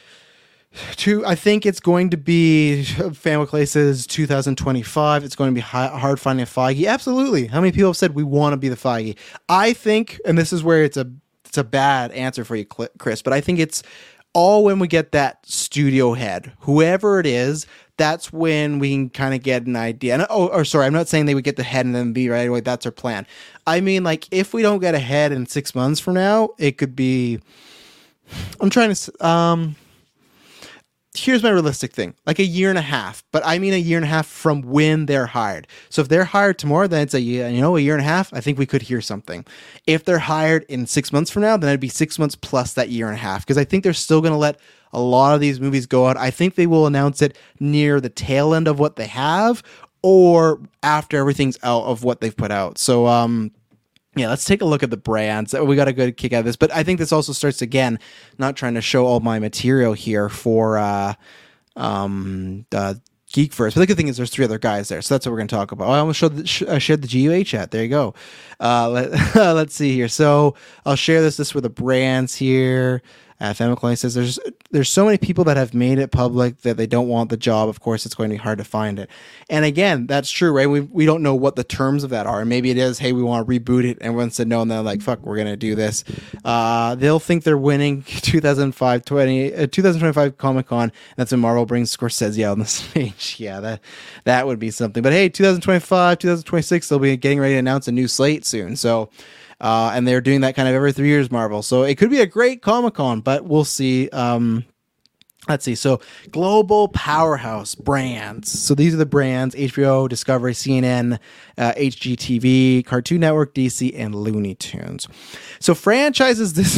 to I think it's going to be, Family Places two thousand twenty-five. It's going to be hard finding a Feige. Absolutely. How many people have said we want to be the Feige? I think, and this is where it's a it's a bad answer for you, Chris, but I think it's all when we get that studio head, whoever it is, that's when we can kind of get an idea. And, oh, or sorry, I'm not saying they would get the head and then be right away. That's our plan. I mean, like, if we don't get a head in six months from now, it could be, I'm trying to, um, here's my realistic thing, like a year and a half, but I mean a year and a half from when they're hired. So if they're hired tomorrow, then it's a year, you know, a year and a half. I think we could hear something. If they're hired in six months from now, then it'd be six months plus that year and a half. Cause I think they're still going to let a lot of these movies go out. I think they will announce it near the tail end of what they have or after everything's out of what they've put out. So, um, yeah, let's take a look at the brands. We got a good kick out of this, but I think this also starts again, not trying to show all my material here for uh, um, uh, Geek First. But the good thing is there's three other guys there, so that's what we're going to talk about. Oh, I almost showed the, sh- uh, shared the G U A chat. There you go. Uh, let, let's see here. So I'll share this. This were the brands here. Uh, Femicline says there's there's so many people that have made it public that they don't want the job. Of course, it's going to be hard to find it. And again, that's true, right? We we don't know what the terms of that are. Maybe it is, hey, we want to reboot it. Everyone said no, and they're like, fuck, we're going to do this. Uh, they'll think they're winning two thousand five, twenty, uh, twenty twenty-five Comic-Con. That's when Marvel brings Scorsese out on the stage. Yeah, that that would be something. But hey, twenty twenty-five, twenty twenty-six, they'll be getting ready to announce a new slate soon. So... Uh, and they're doing that kind of every three years, Marvel. So it could be a great Comic-Con, but we'll see. Um, let's see. So global powerhouse brands. So these are the brands: H B O, Discovery, C N N, uh, H G T V, Cartoon Network, D C, and Looney Tunes. So franchises, this...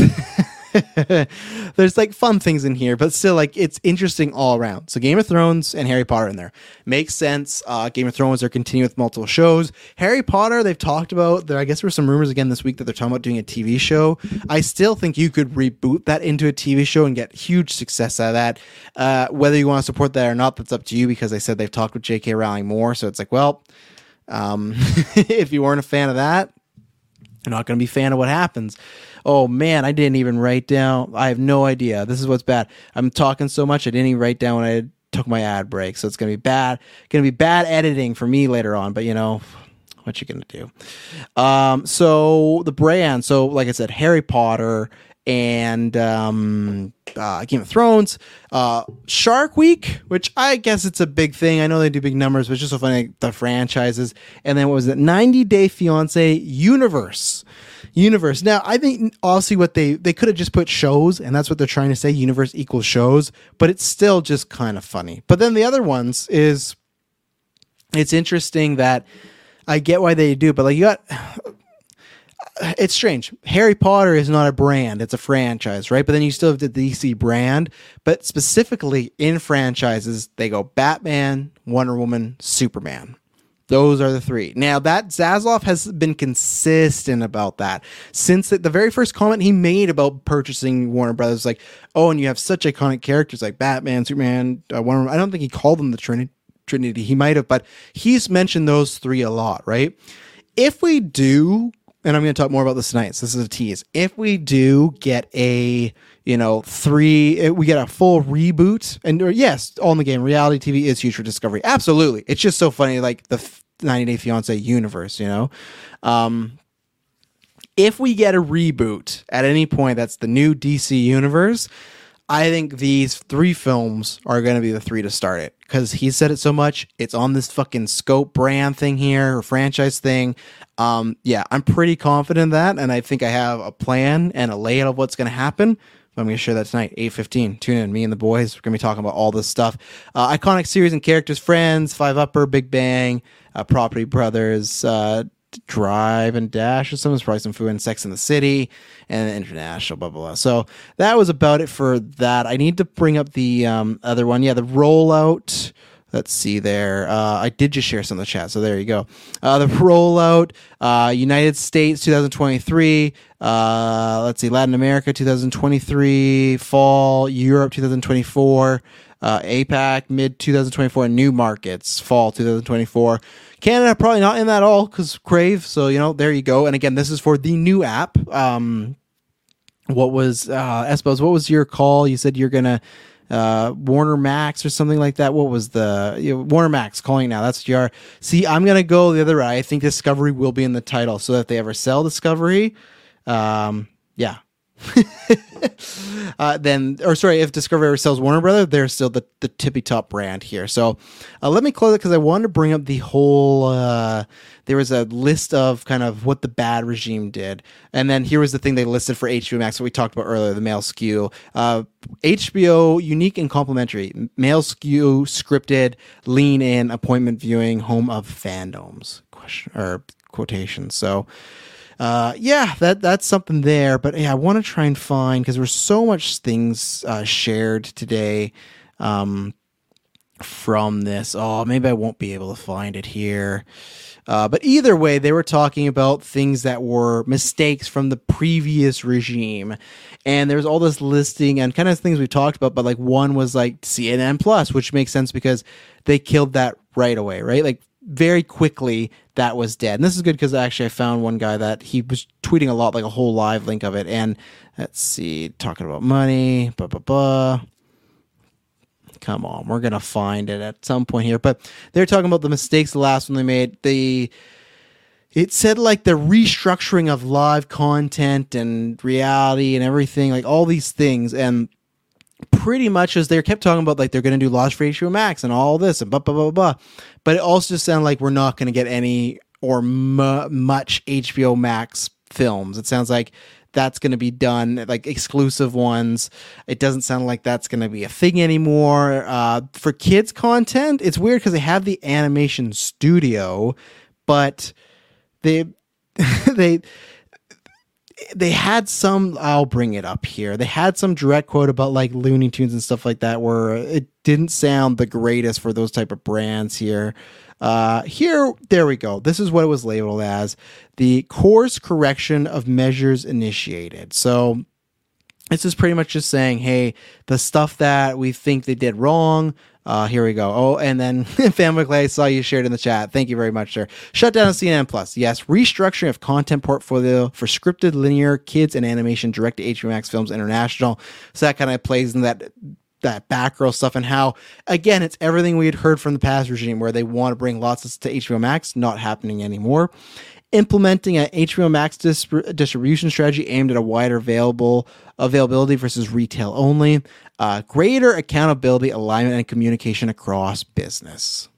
There's like fun things in here, but still like it's interesting all around. So Game of Thrones and Harry Potter in there makes sense. Uh, Game of Thrones are continuing with multiple shows. Harry Potter, they've talked about there. I guess there were some rumors again this week that they're talking about doing a T V show. I still think you could reboot that into a T V show and get huge success out of that. Uh, whether you want to support that or not, that's up to you, because they said they've talked with J K Rowling more. So it's like, well, um, if you weren't a fan of that, you're not going to be a fan of what happens. Oh man, I didn't even write down. I have no idea. This is what's bad. I'm talking so much I didn't even write down when I took my ad break. So it's going to be bad. Going to be bad editing for me later on. But you know, what you going to do? Um, so the brand. So like I said, Harry Potter and um, uh, Game of Thrones, uh, Shark Week, which I guess it's a big thing. I know they do big numbers, but it's just so funny, the franchises. And then what was it? ninety Day Fiance Universe. Universe. Now, I think obviously what they, they could have just put shows, and that's what they're trying to say, universe equals shows, but it's still just kind of funny. But then the other ones is, it's interesting that I get why they do, but like you got, it's strange. Harry Potter is not a brand, it's a franchise, right? But then you still have the D C brand, but specifically in franchises, they go Batman, Wonder Woman, Superman. Those are the three. Now, that Zaslav has been consistent about that since the, the very first comment he made about purchasing Warner Brothers. Like, oh, and you have such iconic characters like Batman, Superman, uh, Wonder Woman. I don't think he called them the Trinity. Trinity. He might have, but he's mentioned those three a lot, right? If we do, and I'm going to talk more about this tonight, so this is a tease. If we do get a, you know, three, we get a full reboot, and or, yes, all in the game, reality T V is huge for Discovery. Absolutely. It's just so funny, like the ninety Day Fiance universe, you know? Um, if we get a reboot at any point, that's the new D C universe, I think these three films are going to be the three to start it, because he said it so much. It's on this fucking Scope brand thing here, or franchise thing. Um, yeah, I'm pretty confident in that, and I think I have a plan and a layout of what's going to happen. I'm going to share that tonight, eight fifteen. Tune in. Me and the boys, we're going to be talking about all this stuff. Uh, iconic series and characters, Friends, Five Upper, Big Bang, uh, Property Brothers, uh, Drive and Dash, or something's probably some food, and Sex in the City, and International, blah, blah, blah. So that was about it for that. I need to bring up the um, other one. Yeah, the rollout. Let's see there. Uh, I did just share some in the chat, so there you go. Uh, the rollout, uh, United States twenty twenty-three, uh, let's see, Latin America twenty twenty-three, fall, Europe twenty twenty-four, uh, APAC mid twenty twenty-four, and new markets fall twenty twenty-four. Canada probably not in that all because Crave, so you know, there you go. And again, this is for the new app. Um, what was, uh, Espos, what was your call? You said you're going to, uh Warner Max or something like that. What was the you know, Warner Max calling now? That's what you are. See, I'm gonna go the other way. I think Discovery will be in the title, so that if they ever sell Discovery, um, yeah, uh, then, or sorry, if Discovery ever sells Warner Brother, they're still the, the tippy top brand here. So uh, let me close it because I wanted to bring up the whole, uh, there was a list of kind of what the bad regime did. And then here was the thing they listed for H B O Max that we talked about earlier, the male skew. Uh, H B O, unique and complementary. Male skew, scripted, lean in, appointment viewing, home of fandoms. Question or quotations. So, Uh, yeah, that that's something there. But yeah, I want to try and find, because there's so much things uh, shared today um, from this. Oh, maybe I won't be able to find it here. Uh, but either way, they were talking about things that were mistakes from the previous regime. And there's all this listing and kind of things we talked about. But like one was like C N N Plus, which makes sense because they killed that right away, right? Like very quickly that was dead. And this is good because actually I found one guy that he was tweeting a lot, like a whole live link of it. And let's see, talking about money, blah, blah, blah. Come on, we're going to find it at some point here. But they're talking about the mistakes the last one they made. The It said like the restructuring of live content and reality and everything, like all these things. And pretty much as they kept talking about like they're going to do launch for H B O Max and all this and blah, blah, blah, blah. But it also just sounded like we're not going to get any or mu- much H B O Max films. It sounds like that's going to be done, like exclusive ones. It doesn't sound like that's going to be a thing anymore. Uh, for kids content, it's weird because they have the animation studio, but they they they had some, I'll bring it up here. They had some direct quote about like Looney Tunes and stuff like that where it didn't sound the greatest for those type of brands here. Uh, here, there we go. This is what it was labeled as: the course correction of measures initiated. So this is pretty much just saying, hey, the stuff that we think they did wrong, uh, here we go. Oh, and then Family Clay, I saw you shared in the chat. Thank you very much, sir. Shut down C N N Plus. Yes, restructuring of content portfolio for scripted, linear, kids, and animation direct to H B O Max Films International. So that kind of plays in that that Batgirl stuff, and how, again, it's everything we had heard from the past regime where they want to bring lots to H B O Max, not happening anymore. Implementing an H B O Max dis- distribution strategy aimed at a wider available availability versus retail only. Uh, greater accountability, alignment, and communication across business.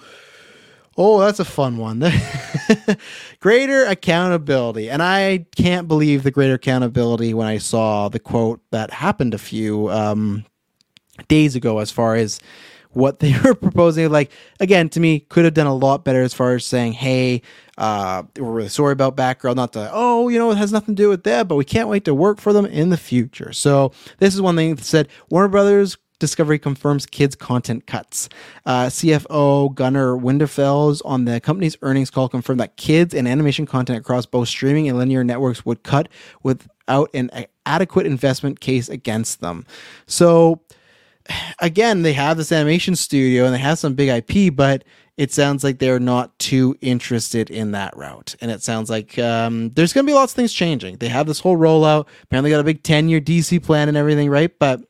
Oh, that's a fun one. Greater accountability. And I can't believe the greater accountability when I saw the quote that happened a few um, days ago as far as what they were proposing. Like, again, to me, could have done a lot better as far as saying, hey, uh, we're really sorry about Batgirl. Not to, oh, you know, it has nothing to do with that, but we can't wait to work for them in the future. So this is one thing that said, Warner Brothers Discovery confirms kids content cuts. Uh, C F O Gunnar Winterfels on the company's earnings call confirmed that kids and animation content across both streaming and linear networks would cut without an adequate investment case against them. So again, they have this animation studio and they have some big I P, but it sounds like they're not too interested in that route. And it sounds like um, there's going to be lots of things changing. They have this whole rollout. Apparently got a big ten-year D C plan and everything, right? But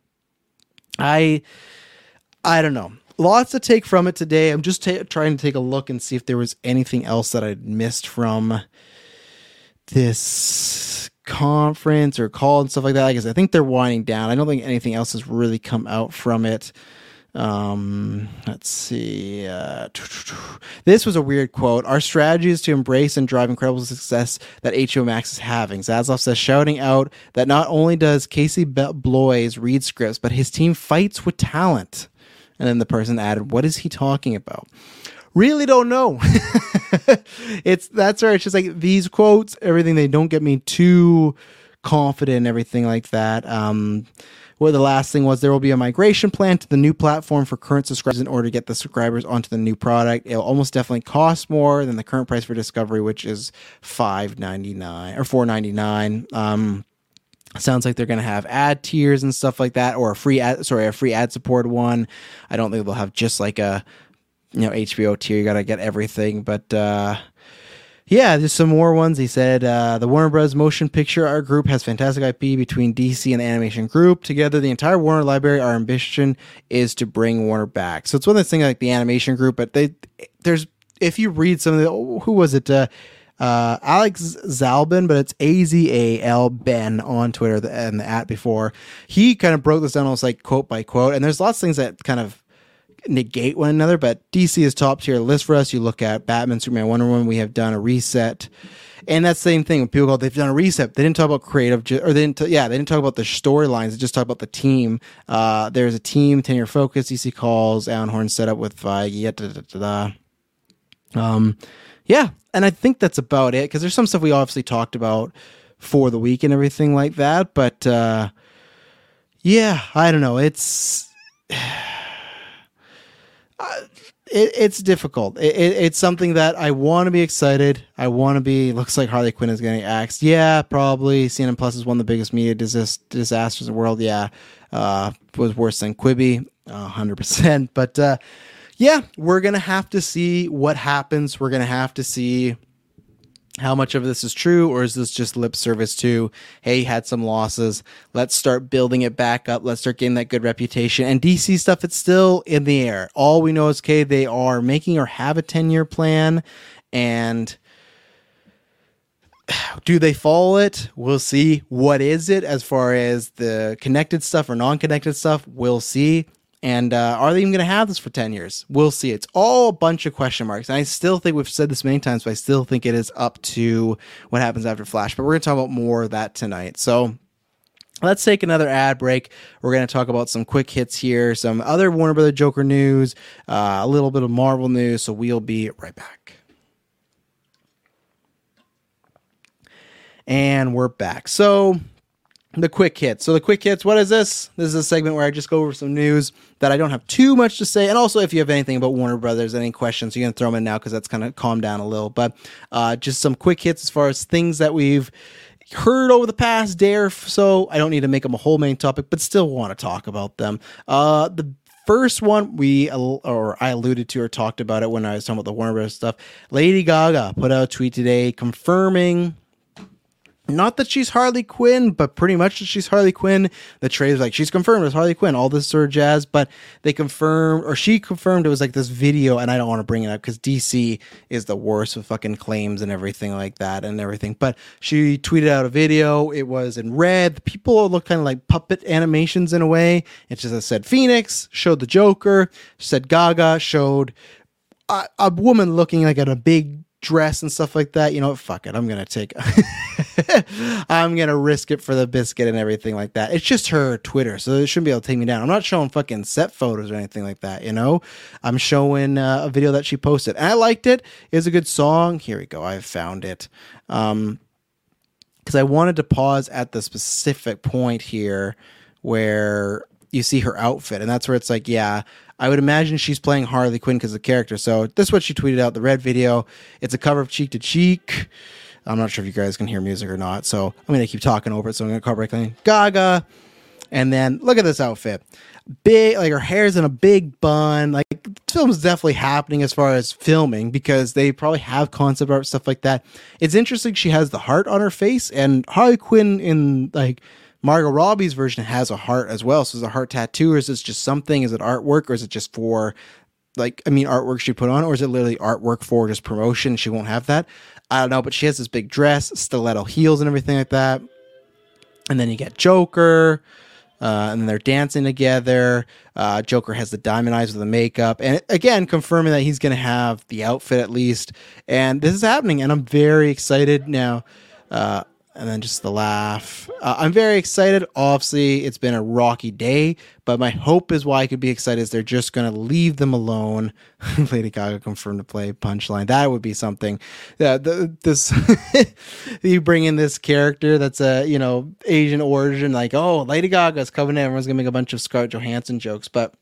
I, I don't know. Lots to take from it today. I'm just ta- trying to take a look and see if there was anything else that I'd missed from this conference or call and stuff like that. I guess I think they're winding down. I don't think anything else has really come out from it. Um, let's see. Uh, this was a weird quote. Our strategy is to embrace and drive incredible success that H B O Max is having. Zaslav says, shouting out that not only does Casey Bloys read scripts, but his team fights with talent. And then the person added, what is he talking about? Really don't know. It's that's right. It's just like these quotes, everything, they don't get me too confident and everything like that. Um, well, the last thing was there will be a migration plan to the new platform for current subscribers in order to get the subscribers onto the new product. It'll almost definitely cost more than the current price for Discovery, which is five ninety-nine or four ninety-nine. Um, sounds like they're going to have ad tiers and stuff like that, or a free ad, sorry, a free ad supported one. I don't think they'll have just like a, you know, H B O tier. You got to get everything, but, uh, yeah, there's some more ones. He said, uh, the Warner Bros. Motion Picture Art Group has fantastic I P between D C and the Animation Group. Together, the entire Warner library, our ambition is to bring Warner back. So it's one of those things like the Animation Group, but they, there's, if you read some of the, oh, who was it? Uh, uh, Alex Zalben, but it's A Z A L Ben on Twitter and the at before. He kind of broke this down almost like quote by quote, and there's lots of things that kind of negate one another, but D C is top tier list for us. You look at Batman, Superman, Wonder Woman, we have done a reset. And that's the same thing when people go, they've done a reset. They didn't talk about creative, or they didn't, t- yeah, they didn't talk about the storylines. They just talked about the team. Uh, there's a team, ten-year focus, D C calls, Alan Horn set up with uh, yeah, da, da, da, da. Um, yeah, and I think that's about it, because there's some stuff we obviously talked about for the week and everything like that. But uh, yeah, I don't know. It's uh, It, it's difficult. It, it, it's something that I want to be excited. I want to be. Looks like Harley Quinn is getting axed. Yeah, probably. C N N Plus is one of the biggest media dis- disasters in the world. Yeah, uh, was worse than Quibi, one hundred percent. But uh, yeah, we're gonna have to see what happens. We're gonna have to see how much of this is true, or is this just lip service to, hey, had some losses, let's start building it back up, let's start getting that good reputation. And D C stuff, it's still in the air. All we know is, okay, they are making or have a ten-year plan, and do they follow it? We'll see. What is it as far as the connected stuff or non-connected stuff? We'll see. And uh, are they even going to have this for ten years? We'll see. It's all a bunch of question marks. And I still think, we've said this many times, but I still think it is up to what happens after Flash. But we're going to talk about more of that tonight. So let's take another ad break. We're going to talk about some quick hits here, some other Warner Brother Joker news, uh, a little bit of Marvel news. So we'll be right back. And we're back. So the quick hits. So the quick hits, what is this? This is a segment where I just go over some news that I don't have too much to say. And also, if you have anything about Warner Brothers, any questions, you can throw them in now, because that's kind of calmed down a little. But uh, just some quick hits as far as things that we've heard over the past day or so. I don't need to make them a whole main topic, but still want to talk about them. Uh, the first one we, or I alluded to or talked about it when I was talking about the Warner Brothers stuff. Lady Gaga put out a tweet today confirming, not that she's Harley Quinn, but pretty much that she's Harley Quinn. The trailer's like, she's confirmed as Harley Quinn, all this sort of jazz, but they confirmed, or she confirmed, it was like this video, and I don't want to bring it up because D C is the worst with fucking claims and everything like that and everything, but she tweeted out a video. It was in red. The people look kind of like puppet animations in a way. It just said Phoenix, showed the Joker, said Gaga, showed a, a woman looking like at a big dress and stuff like that. You know what? Fuck it. I'm going to take, I'm going to risk it for the biscuit and everything like that. It's just her Twitter, so it shouldn't be able to take me down. I'm not showing fucking set photos or anything like that, you know? I'm showing uh, a video that she posted, and I liked it. It was a good song. Here we go. I found it. Um, because I wanted to pause at the specific point here where you see her outfit, and that's where it's like, yeah, I would imagine she's playing Harley Quinn because of the character. So this is what she tweeted out, the red video. It's a cover of Cheek to Cheek. I'm not sure if you guys can hear music or not, so I'm going to keep talking over it. So I'm going to cover it. Gaga. And then look at this outfit. Big, like her hair's in a big bun. Like, the film's definitely happening as far as filming, because they probably have concept art, stuff like that. It's interesting. She has the heart on her face, and Harley Quinn in like Margot Robbie's version has a heart as well. So is it a heart tattoo, or is this just something? Is it artwork, or is it just for, like, I mean, artwork she put on, or is it literally artwork for just promotion? She won't have that. I don't know, but she has this big dress, stiletto heels and everything like that. And then you get Joker, uh, and then they're dancing together. Uh, Joker has the diamond eyes with the makeup. And again, confirming that he's going to have the outfit at least. And this is happening, and I'm very excited now. Uh, And then just the laugh. Uh, I'm very excited. Obviously, it's been a rocky day, but my hope is why I could be excited is they're just going to leave them alone. Lady Gaga confirmed to play Punchline. That would be something. Yeah, the, this you bring in this character that's a, you know, Asian origin, like, oh, Lady Gaga's coming in. Everyone's going to make a bunch of Scarlett Johansson jokes, but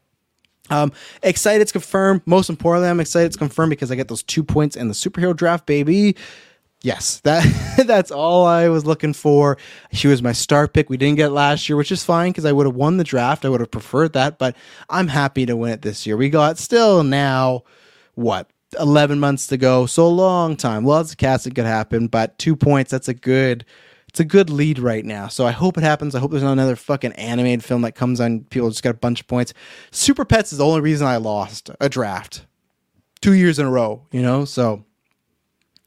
Um, excited it's confirmed. Most importantly, I'm excited it's confirmed because I get those two points in the superhero draft, baby. Yes, that that's all I was looking for. She was my star pick. We didn't get it last year, which is fine because I would have won the draft. I would have preferred that, but I'm happy to win it this year. We got still now, what, eleven months to go. So a long time. Lots of cats that could happen, but two points, that's a good, it's a good lead right now. So I hope it happens. I hope there's not another fucking animated film that comes on. People just got a bunch of points. Super Pets is the only reason I lost a draft two years in a row, you know? So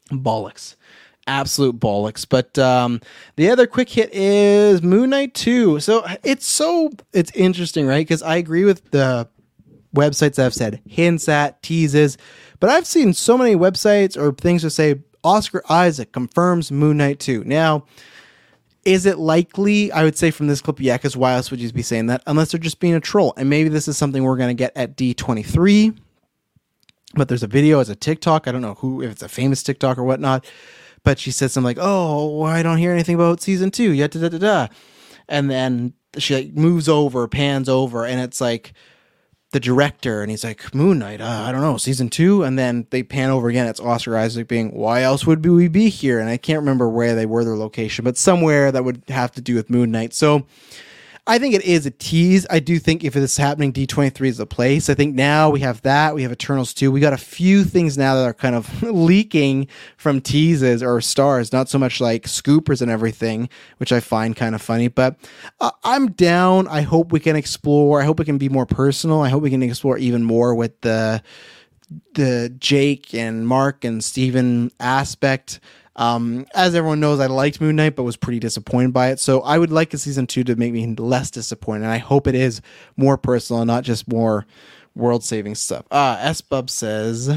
Bollocks. Absolute bollocks. But um, the other quick hit is Moon Knight two. So it's so, it's interesting, right? Because I agree with the websites that have said hints at, teases, but I've seen so many websites or things that say Oscar Isaac confirms Moon Knight two. Now, is it likely? I would say from this clip, yeah, because why else would you be saying that? Unless they're just being a troll. And maybe this is something we're going to get at D twenty-three. But there's a video as a TikTok. I don't know who, if it's a famous TikTok or whatnot. But she said something like, oh, I don't hear anything about season two. Yeah, da da da da. And then she like moves over, pans over, and it's like the director, and he's like, Moon Knight, uh, I don't know, season two? And then they pan over again. It's Oscar Isaac being, why else would we be here? And I can't remember where they were, their location, but somewhere that would have to do with Moon Knight. So I think it is a tease. I do think if it's happening, D twenty-three is the place. I think now we have that. We have Eternals two. We got a few things now that are kind of leaking from teases or stars, not so much like scoopers and everything, which I find kind of funny. But uh, I'm down. I hope we can explore. I hope it can be more personal. I hope we can explore even more with the the Jake and Mark and Steven aspect. Um, as everyone knows, I liked Moon Knight, but was pretty disappointed by it. So I would like a season two to make me less disappointed. And I hope it is more personal and not just more world-saving stuff. Uh, S-Bub says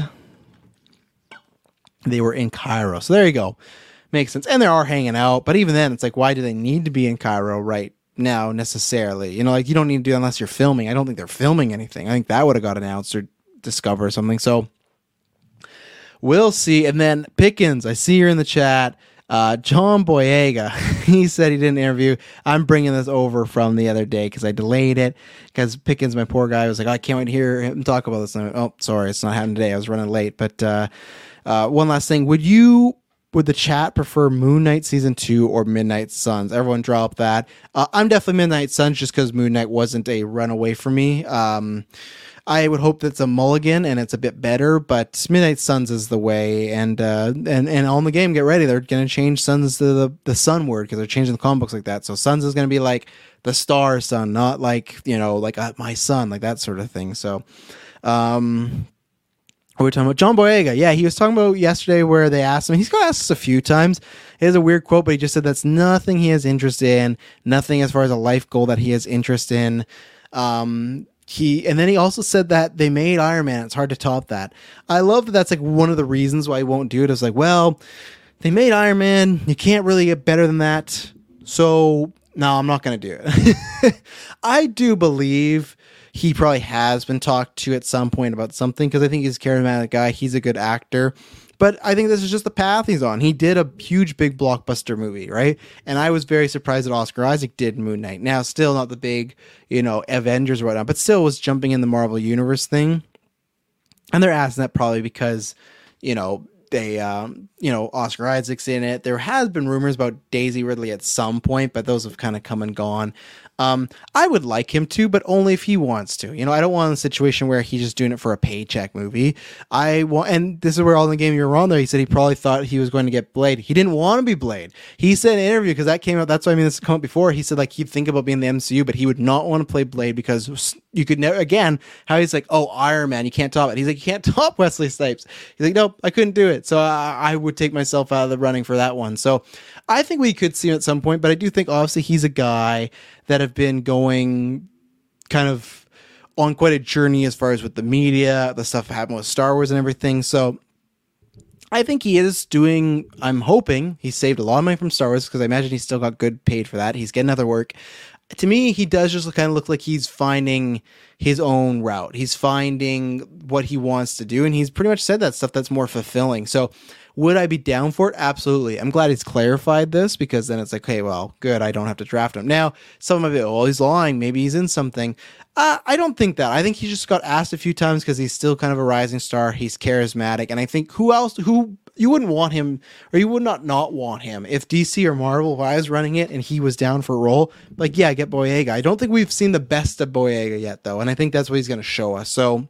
they were in Cairo. So there you go. Makes sense. And they are hanging out. But even then, it's like, why do they need to be in Cairo right now necessarily? You know, like you don't need to do it unless you're filming. I don't think they're filming anything. I think that would have got announced or discovered or something. So we'll see. And then Pickens, I see you're in the chat. Uh, John Boyega, he said he didn't interview. I'm bringing this over from the other day because I delayed it. Because Pickens, my poor guy, was like, oh, I can't wait to hear him talk about this. And I went, oh, sorry, it's not happening today. I was running late. But uh, uh, one last thing. Would you, would the chat prefer Moon Knight Season two or Midnight Suns? Everyone drop that. Uh, I'm definitely Midnight Suns just because Moon Knight wasn't a runaway for me. Um I would hope that's a mulligan and it's a bit better, but Midnight Suns is the way. And uh, and and on the game, get ready. They're going to change Suns to the, the sun word because they're changing the comic books like that. So Suns is going to be like the star sun, not like, you know, like uh, my son, like that sort of thing. So um, we're talking about John Boyega. Yeah, he was talking about yesterday where they asked him. He's got asked us a few times. It is a weird quote, but he just said that's nothing he has interest in, nothing as far as a life goal that he has interest in. Um, He and then he also said that they made Iron Man. It's hard to top that. I love that that's like one of the reasons why he won't do it. It's like, well, they made Iron Man. You can't really get better than that. So no, I'm not going to do it. I do believe he probably has been talked to at some point about something because I think he's a charismatic guy. He's a good actor. But I think this is just the path he's on. He did a huge, big blockbuster movie, right? And I was very surprised that Oscar Isaac did Moon Knight. Now, still not the big, you know, Avengers or whatnot, but still was jumping in the Marvel Universe thing. And they're asking that probably because, you know, they, um, you know, Oscar Isaac's in it. There has been rumors about Daisy Ridley at some point, but those have kind of come and gone. Um, I would like him to, but only if he wants to. You know, I don't want a situation where he's just doing it for a paycheck movie. I want, and this is where all in the game you're wrong there. He said he probably thought he was going to get Blade. He didn't want to be Blade. He said in an interview, because that came out, that's why I mean, this come up before. He said like he'd think about being in the M C U, but he would not want to play Blade because you could never, again, how he's like, oh, Iron Man, you can't top it. He's like, you can't top Wesley Snipes. He's like, nope, I couldn't do it. So I, I would take myself out of the running for that one. So I think we could see him at some point, but I do think obviously he's a guy that have been going kind of on quite a journey as far as with the media, the stuff that happened with Star Wars and everything. So I think he is doing, I'm hoping he saved a lot of money from Star Wars because I imagine he's still got good paid for that. He's getting other work. To me, he does just kind of look like he's finding his own route. He's finding what he wants to do. And he's pretty much said that stuff that's more fulfilling. So would I be down for it? Absolutely. I'm glad he's clarified this because then it's like, hey, well, good. I don't have to draft him. Now, some of it, oh, he's lying. Maybe he's in something. Uh, I don't think that. I think he just got asked a few times because he's still kind of a rising star. He's charismatic. And I think who else, who you wouldn't want him or you would not not want him if D C or Marvel, if I was running it and he was down for a role, like, yeah, get Boyega. I don't think we've seen the best of Boyega yet, though. And I think that's what he's going to show us. So,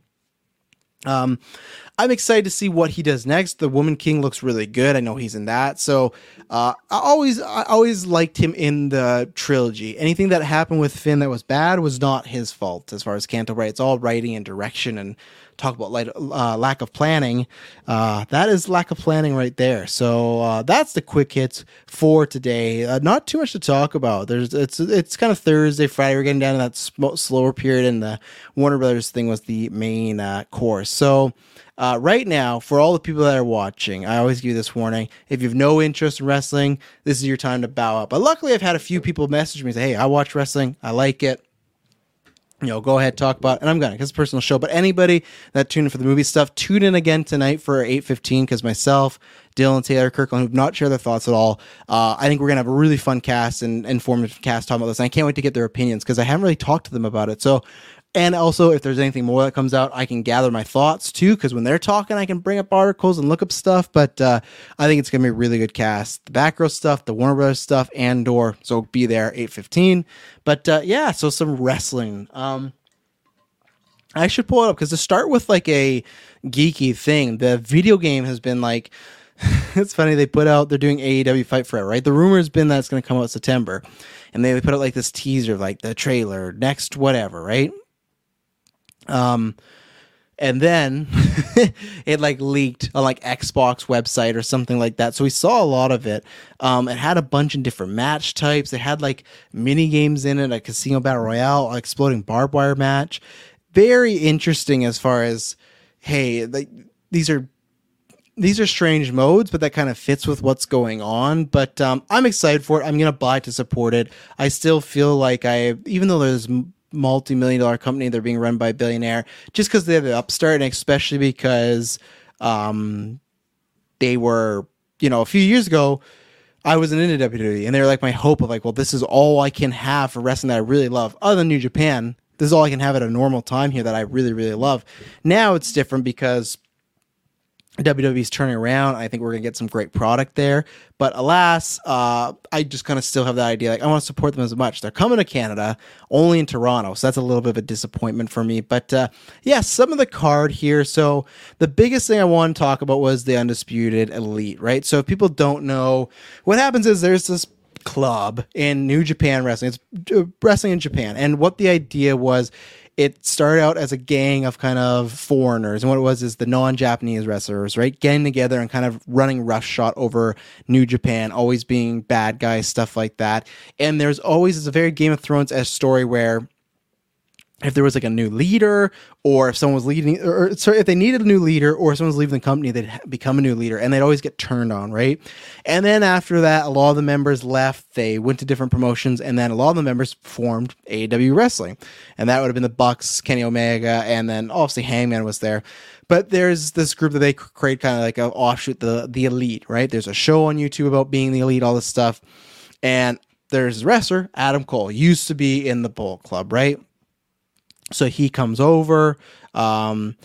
um, I'm excited to see what he does next. The Woman King looks really good. I know he's in that. So uh, I always I always liked him in the trilogy. Anything that happened with Finn that was bad was not his fault as far as Canto Bright. It's all writing and direction and talk about like uh, lack of planning. Uh, that is lack of planning right there. So uh, that's the quick hits for today. Uh, not too much to talk about. There's it's it's kind of Thursday, Friday. We're getting down to that sm- slower period, and the Warner Brothers thing was the main uh, course. So. Uh, right now, for all the people that are watching, I always give you this warning. If you have no interest in wrestling, this is your time to bow out. But luckily, I've had a few people message me and say, hey, I watch wrestling. I like it. You know, go ahead, talk about it. And I'm going to, because it's a personal show. But anybody that tuned in for the movie stuff, tune in again tonight for eight fifteen, because myself, Dylan, Taylor, Kirkland, who've not shared their thoughts at all, uh, I think we're going to have a really fun cast and informative cast talking about this. And I can't wait to get their opinions, because I haven't really talked to them about it. So, and also, if there's anything more that comes out, I can gather my thoughts too, because when they're talking, I can bring up articles and look up stuff. But uh, I think it's going to be a really good cast. The Batgirl stuff, the Warner Brothers stuff, Andor. So be there, eight fifteen. But uh, yeah, so some wrestling. Um, I should pull it up, because to start with like a geeky thing, the video game has been like, it's funny, they put out, they're doing A E W Fight Forever, right? The rumor has been that it's going to come out in September. And they put out like this teaser of like the trailer, next whatever, right? Um, and then it like leaked on like Xbox website or something like that. So we saw a lot of it. Um, it had a bunch of different match types. It had like mini games in it, a casino battle royale, an exploding barbed wire match. Very interesting as far as, hey, like these are these are strange modes, but that kind of fits with what's going on. But um, I'm excited for it. I'm gonna buy to support it. I still feel like I, even though there's multi-million dollar company, they're being run by a billionaire, just because they're the upstart, and especially because um, they were, you know, a few years ago, I wasn't into W W E, and they were like my hope of like, well, this is all I can have for wrestling that I really love, other than New Japan. This is all I can have at a normal time here that I really, really love. Now it's different because W W E is turning around. I think we're going to get some great product there. But alas, uh, I just kind of still have that idea. Like, I want to support them as much. They're coming to Canada, only in Toronto. So that's a little bit of a disappointment for me. But uh, yeah, some of the card here. So the biggest thing I want to talk about was the Undisputed Elite, right? So if people don't know, what happens is there's this club in New Japan Wrestling. It's wrestling in Japan. And what the idea was, it started out as a gang of kind of foreigners. And what it was is the non-Japanese wrestlers, right? Getting together and kind of running roughshod over New Japan, always being bad guys, stuff like that. And there's always, it's a very Game of Thrones-esque story where if there was like a new leader, or if someone was leading, or sorry, if they needed a new leader, or if someone was leaving the company, they'd become a new leader, and they'd always get turned on, right? And then after that, a lot of the members left, they went to different promotions, and then a lot of the members formed A E W Wrestling, and that would have been the Bucks, Kenny Omega, and then obviously Hangman was there. But there's this group that they create kind of like an offshoot, the the Elite, right? There's a show on YouTube about being the Elite, all this stuff, and there's a wrestler, Adam Cole, used to be in the Bullet Club, right? So he comes over. Um,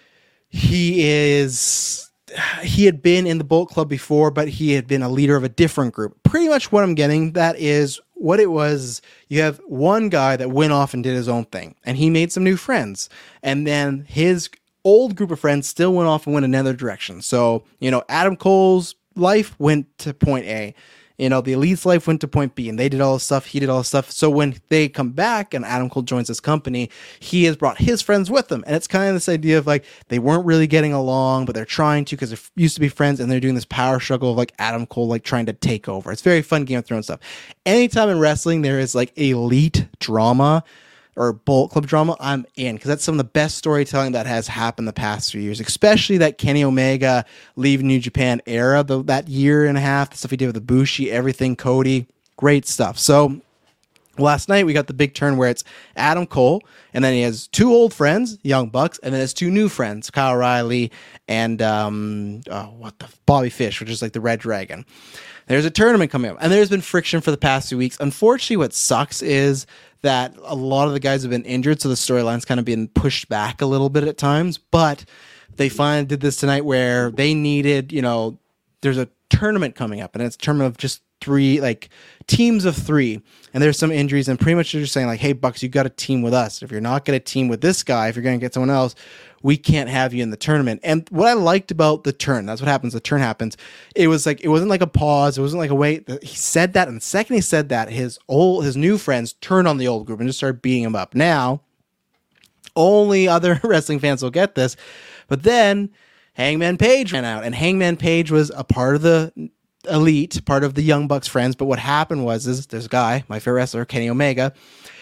he is, he had been in the Bullet Club before, but he had been a leader of a different group. Pretty much what I'm getting, that is what it was. You have one guy that went off and did his own thing, and he made some new friends. And then his old group of friends still went off and went another direction. So, you know, Adam Cole's life went to point A. You know, the Elite's life went to point B, and they did all this stuff. He did all this stuff. So when they come back and Adam Cole joins his company, he has brought his friends with him. And it's kind of this idea of like, they weren't really getting along, but they're trying to, because they used to be friends, and they're doing this power struggle of like Adam Cole, like trying to take over. It's very fun Game of Thrones stuff. Anytime in wrestling, there is like Elite drama or Bullet Club drama, I'm in, because that's some of the best storytelling that has happened the past few years, especially that Kenny Omega leave New Japan era, the, that year and a half, the stuff he did with the Bushi, everything, Cody, great stuff. So last night we got the big turn where it's Adam Cole, and then he has two old friends, Young Bucks, and then his two new friends, Kyle O'Reilly and um, oh, what the Bobby Fish, which is like the Red Dragon. There's a tournament coming up, and there's been friction for the past few weeks. Unfortunately, what sucks is that a lot of the guys have been injured, so the storyline's kind of been pushed back a little bit at times. But they finally did this tonight where they needed, you know, there's a tournament coming up, and it's a tournament of just three, like teams of three, and there's some injuries, and pretty much they're just saying like, hey, Bucks, you got to team with us. If you're not going to team with this guy, if you're going to get someone else, we can't have you in the tournament. And what I liked about the turn, that's what happens, the turn happens, it was like, it wasn't like a pause, it wasn't like a wait. He said that, and the second he said that, his old, his new friends turned on the old group and just started beating him up. Now, Only other wrestling fans will get this. But then Hangman Page ran out, and Hangman Page was a part of the Elite, part of the Young Bucks friends. But what happened was, is there's a guy, my favorite wrestler, Kenny Omega.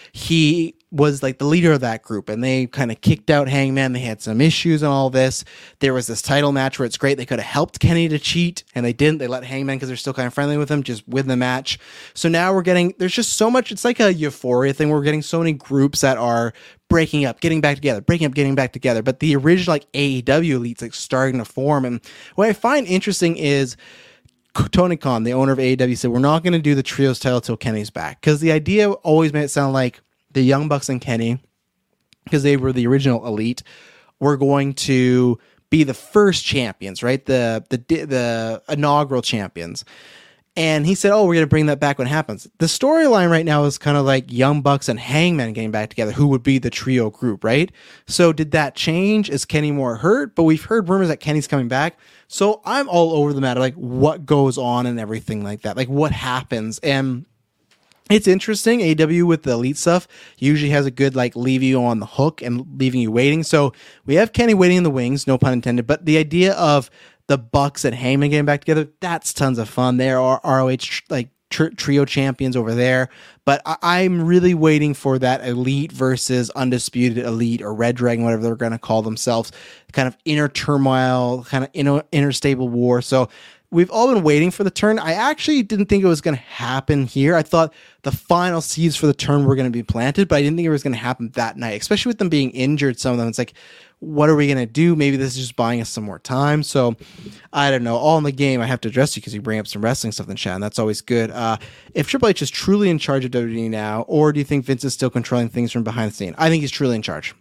He was like the leader of that group, and they kind of kicked out Hangman. They had some issues and all this. There was this title match where it's great. They could have helped Kenny to cheat, and they didn't. They let Hangman, because they're still kind of friendly with him, just win the match. So now we're getting, there's just so much, it's like a Euphoria thing. We're getting so many groups that are breaking up, getting back together, breaking up, getting back together. But the original like A E W Elite's like starting to form. And what I find interesting is Tony Khan, the owner of A E W, said, we're not going to do the trios title till Kenny's back. Because the idea always made it sound like the Young Bucks and Kenny, because they were the original Elite, were going to be the first champions, right? The the the inaugural champions. And he said, oh, we're going to bring that back when it happens. The storyline right now is kind of like Young Bucks and Hangman getting back together, who would be the trio group, right? So did that change? Is Kenny more hurt? But we've heard rumors that Kenny's coming back. So I'm all over the matter, like what goes on and everything like that. Like what happens. And it's interesting. A E W with the Elite stuff usually has a good, like, leave you on the hook and leaving you waiting. So we have Kenny waiting in the wings, no pun intended. But the idea of the Bucks and Heyman getting back together, that's tons of fun. There are R O H like tr- trio champions over there. But I- I'm really waiting for that Elite versus Undisputed Elite or Red Dragon, whatever they're going to call themselves, kind of inner turmoil, kind of inner, inner stable war. So we've all been waiting for the turn. I actually didn't think it was going to happen here. I thought the final seeds for the turn were going to be planted, but I didn't think it was going to happen that night, especially with them being injured. Some of them, it's like, what are we going to do? Maybe this is just buying us some more time. So I don't know. All in the game, I have to address you because you bring up some wrestling stuff in the chat, and that's always good. Uh, if Triple H is truly in charge of W W E now, or do you think Vince is still controlling things from behind the scene? I think he's truly in charge.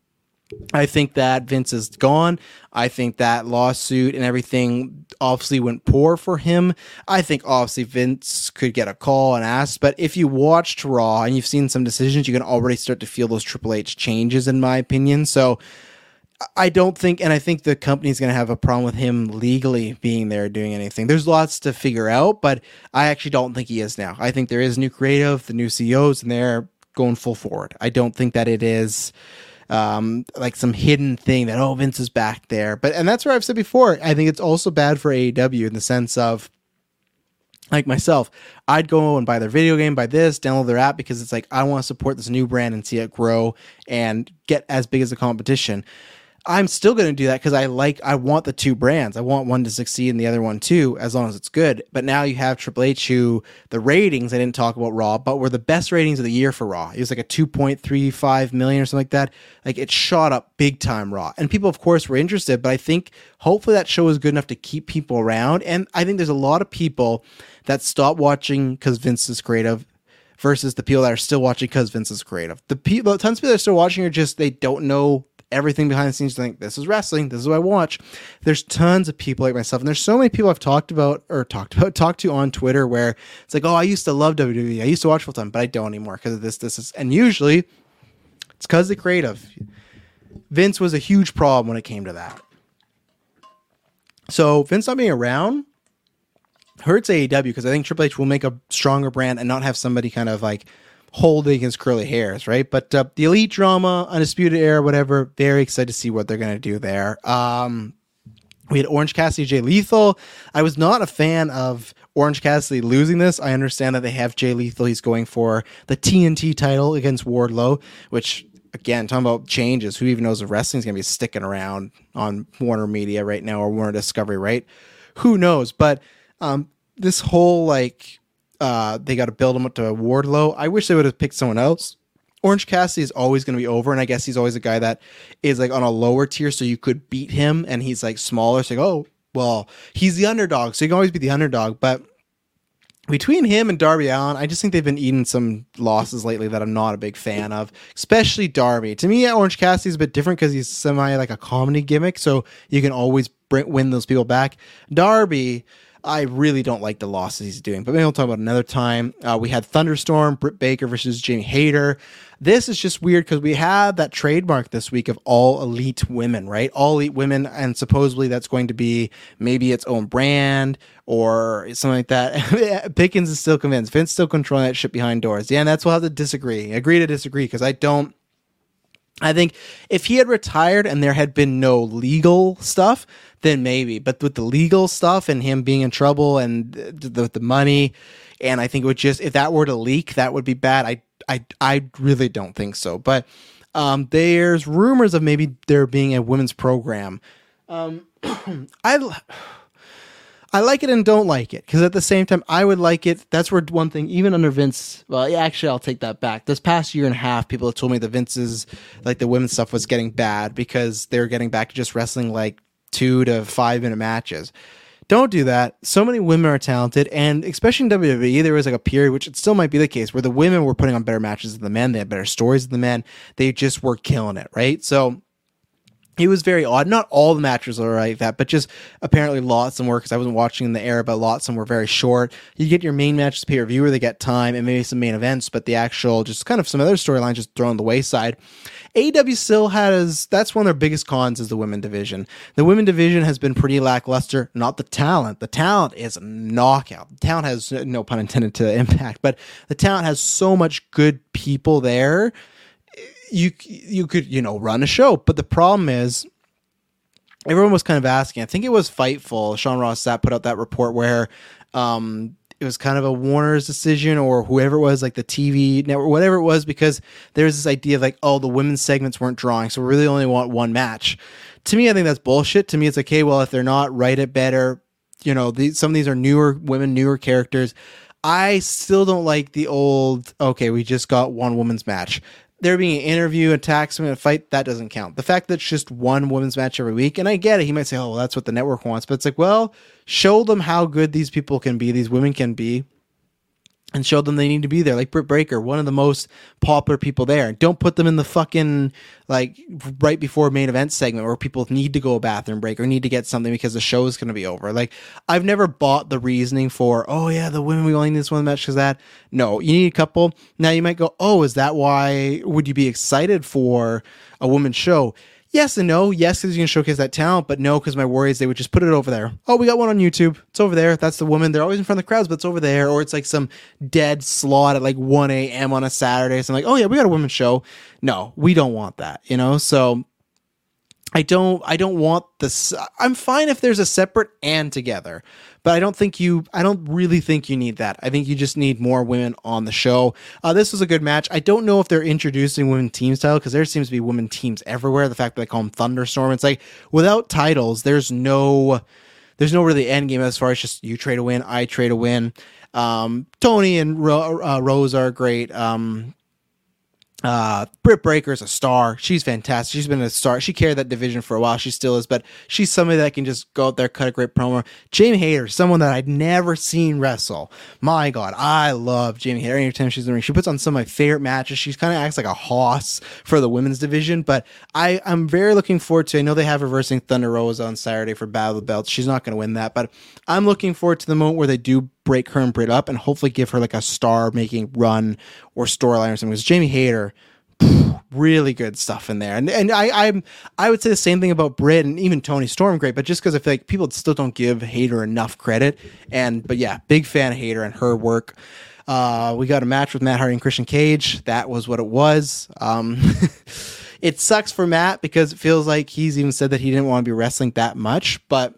I think that Vince is gone. I think that lawsuit and everything obviously went poor for him. I think obviously Vince could get a call and ask, but if you watched Raw and you've seen some decisions, you can already start to feel those Triple H changes, in my opinion. So I don't think, and I think the company's going to have a problem with him legally being there doing anything. There's lots to figure out, but I actually don't think he is now. I think there is new creative, the new C E Os, and they're going full forward. I don't think that it is um like some hidden thing that, oh, Vince is back there. But and that's where I've said before, I think it's also bad for A E W in the sense of, like myself, I'd go and buy their video game, buy this, download their app, because it's like, I want to support this new brand and see it grow and get as big as the competition. I'm still going to do that because I like, I want the two brands. I want one to succeed and the other one too, as long as it's good. But now you have Triple H, who the ratings, I didn't talk about Raw, but were the best ratings of the year for Raw. It was like a two point three five million or something like that. Like it shot up big time Raw. And people, of course, were interested, but I think hopefully that show is good enough to keep people around. And I think there's a lot of people that stop watching because Vince is creative versus the people that are still watching because Vince is creative. The people, tons of people that are still watching are just, they don't know everything behind the scenes. To think this is wrestling, this is what I watch. There's tons of people like myself, and there's so many people I've talked about or talked about talked to on Twitter where it's like, oh, I used to love W W E, I used to watch full time, but I don't anymore because of this this is and usually it's because the creative. Vince was a huge problem when it came to that. So Vince not being around hurts A E W because I think Triple H will make a stronger brand and not have somebody kind of like holding his curly hairs, right? But uh, the Elite drama, Undisputed Era, whatever, very excited to see what they're going to do there. Um, we had Orange Cassidy, Jay Lethal. I was not a fan of Orange Cassidy losing this. I understand that they have Jay Lethal. He's going for the T N T title against Wardlow, which, again, talking about changes, who even knows if wrestling's going to be sticking around on Warner Media right now or Warner Discovery, right? Who knows? But um, this whole, like, Uh, they got to build him up to Wardlow. I wish they would have picked someone else. Orange Cassidy is always going to be over, and I guess he's always a guy that is like on a lower tier, so you could beat him, and he's like smaller. So, like, oh, well, he's the underdog, so you can always be the underdog. But between him and Darby Allin, I just think they've been eating some losses lately that I'm not a big fan of, especially Darby. To me, Orange Cassidy is a bit different because he's semi like a comedy gimmick, so you can always bring, win those people back. Darby, I really don't like the losses he's doing, but maybe we'll talk about another time. Uh, we had Thunderstorm, Britt Baker versus Jamie Hayter. This is just weird because we had that trademark this week of all elite women, right? All elite women, and supposedly that's going to be maybe its own brand or something like that. Pickens is still convinced. Vince still controlling that shit behind doors. Yeah, and that's we'll have to disagree. Agree to disagree because I don't I think if he had retired and there had been no legal stuff, then maybe. But with the legal stuff and him being in trouble and the the money, and I think it would just, if that were to leak, that would be bad. I I I really don't think so. But um, there's rumors of maybe there being a women's program. Um, I. I like it and don't like it, because at the same time, I would like it. That's where one thing, even under Vince, well, yeah, actually, I'll take that back. This past year and a half, people have told me the Vince's, like the women's stuff was getting bad because they were getting back to just wrestling like two to five minute matches. Don't do that. So many women are talented, and especially in W W E, there was like a period, which it still might be the case, where the women were putting on better matches than the men. They had better stories than the men. They just were killing it, right? So it was very odd. Not all the matches are like that, but just apparently lots of them were, because I wasn't watching in the era, but lots of them were very short. You get your main matches pay-per-view where they get time and maybe some main events, but the actual, just kind of some other storylines just thrown on the wayside. A E W still has, that's one of their biggest cons, is the women division. The women division has been pretty lackluster, not the talent. The talent is a knockout. The talent has, no pun intended to Impact, but the talent has so much good people there. You you could, you know, run a show, but the problem is everyone was kind of asking. I think it was Fightful. Sean Ross Sapp put out that report where um, it was kind of a Warner's decision, or whoever it was, like the T V network, whatever it was, because there was this idea of like, oh, the women's segments weren't drawing, so we really only want one match. To me, I think that's bullshit. To me, it's like, okay, well, if they're not, write it better. You know, these, some of these are newer women, newer characters. I still don't like the old, okay, we just got one women's match. There being an interview, a tax, a fight, that doesn't count. The fact that it's just one women's match every week, and I get it, he might say, oh, well, that's what the network wants, but it's like, well, show them how good these people can be, these women can be, and show them they need to be there. Like Britt Baker, one of the most popular people there. Don't put them in the fucking, like, right before main event segment where people need to go a bathroom break or need to get something because the show is going to be over. Like, I've never bought the reasoning for, oh yeah, the women, we only need this one match because that. No, you need a couple. Now you might go, oh, is that why would you be excited for a women's show? Yes and no. Yes, because you can showcase that talent, but no, because my worry is they would just put it over there. Oh, we got one on YouTube. It's over there. That's the woman. They're always in front of the crowds, but it's over there. Or it's like some dead slot at like one a.m. on a Saturday. So I'm like, oh yeah, we got a women's show. No, we don't want that, you know? So I don't, I don't want this. I'm fine if there's a separate and together, but I don't think you, I don't really think you need that. I think you just need more women on the show. Uh, this was a good match. I don't know if they're introducing women team style, because there seems to be women teams everywhere. The fact that they call them Thunderstorm, it's like without titles, there's no, there's no really end game as far as just you trade a win, I trade a win. Um, Tony and Ro- uh, Rose are great. Um, Uh, Britt Baker is a star. She's fantastic. She's been a star. She carried that division for a while. She still is, but she's somebody that can just go out there, cut a great promo. Jamie Hayter, someone that I'd never seen wrestle. My God, I love Jamie Hayter. Anytime she's in the ring, she puts on some of my favorite matches. She kind of acts like a hoss for the women's division, but I, I'm very looking forward to, I know they have reversing Thunder Rosa on Saturday for Battle of the Belts. She's not going to win that, but I'm looking forward to the moment where they do break her and Britt up and hopefully give her like a star making run or storyline or something. Because Jamie Hayter, phew, really good stuff in there. And and I I'm I would say the same thing about Britt and even Tony Storm, great, but just because I feel like people still don't give Hayter enough credit. And but yeah, big fan of Hayter and her work. Uh, we got a match with Matt Hardy and Christian Cage. That was what it was. Um, it sucks for Matt because it feels like he's even said that he didn't want to be wrestling that much, but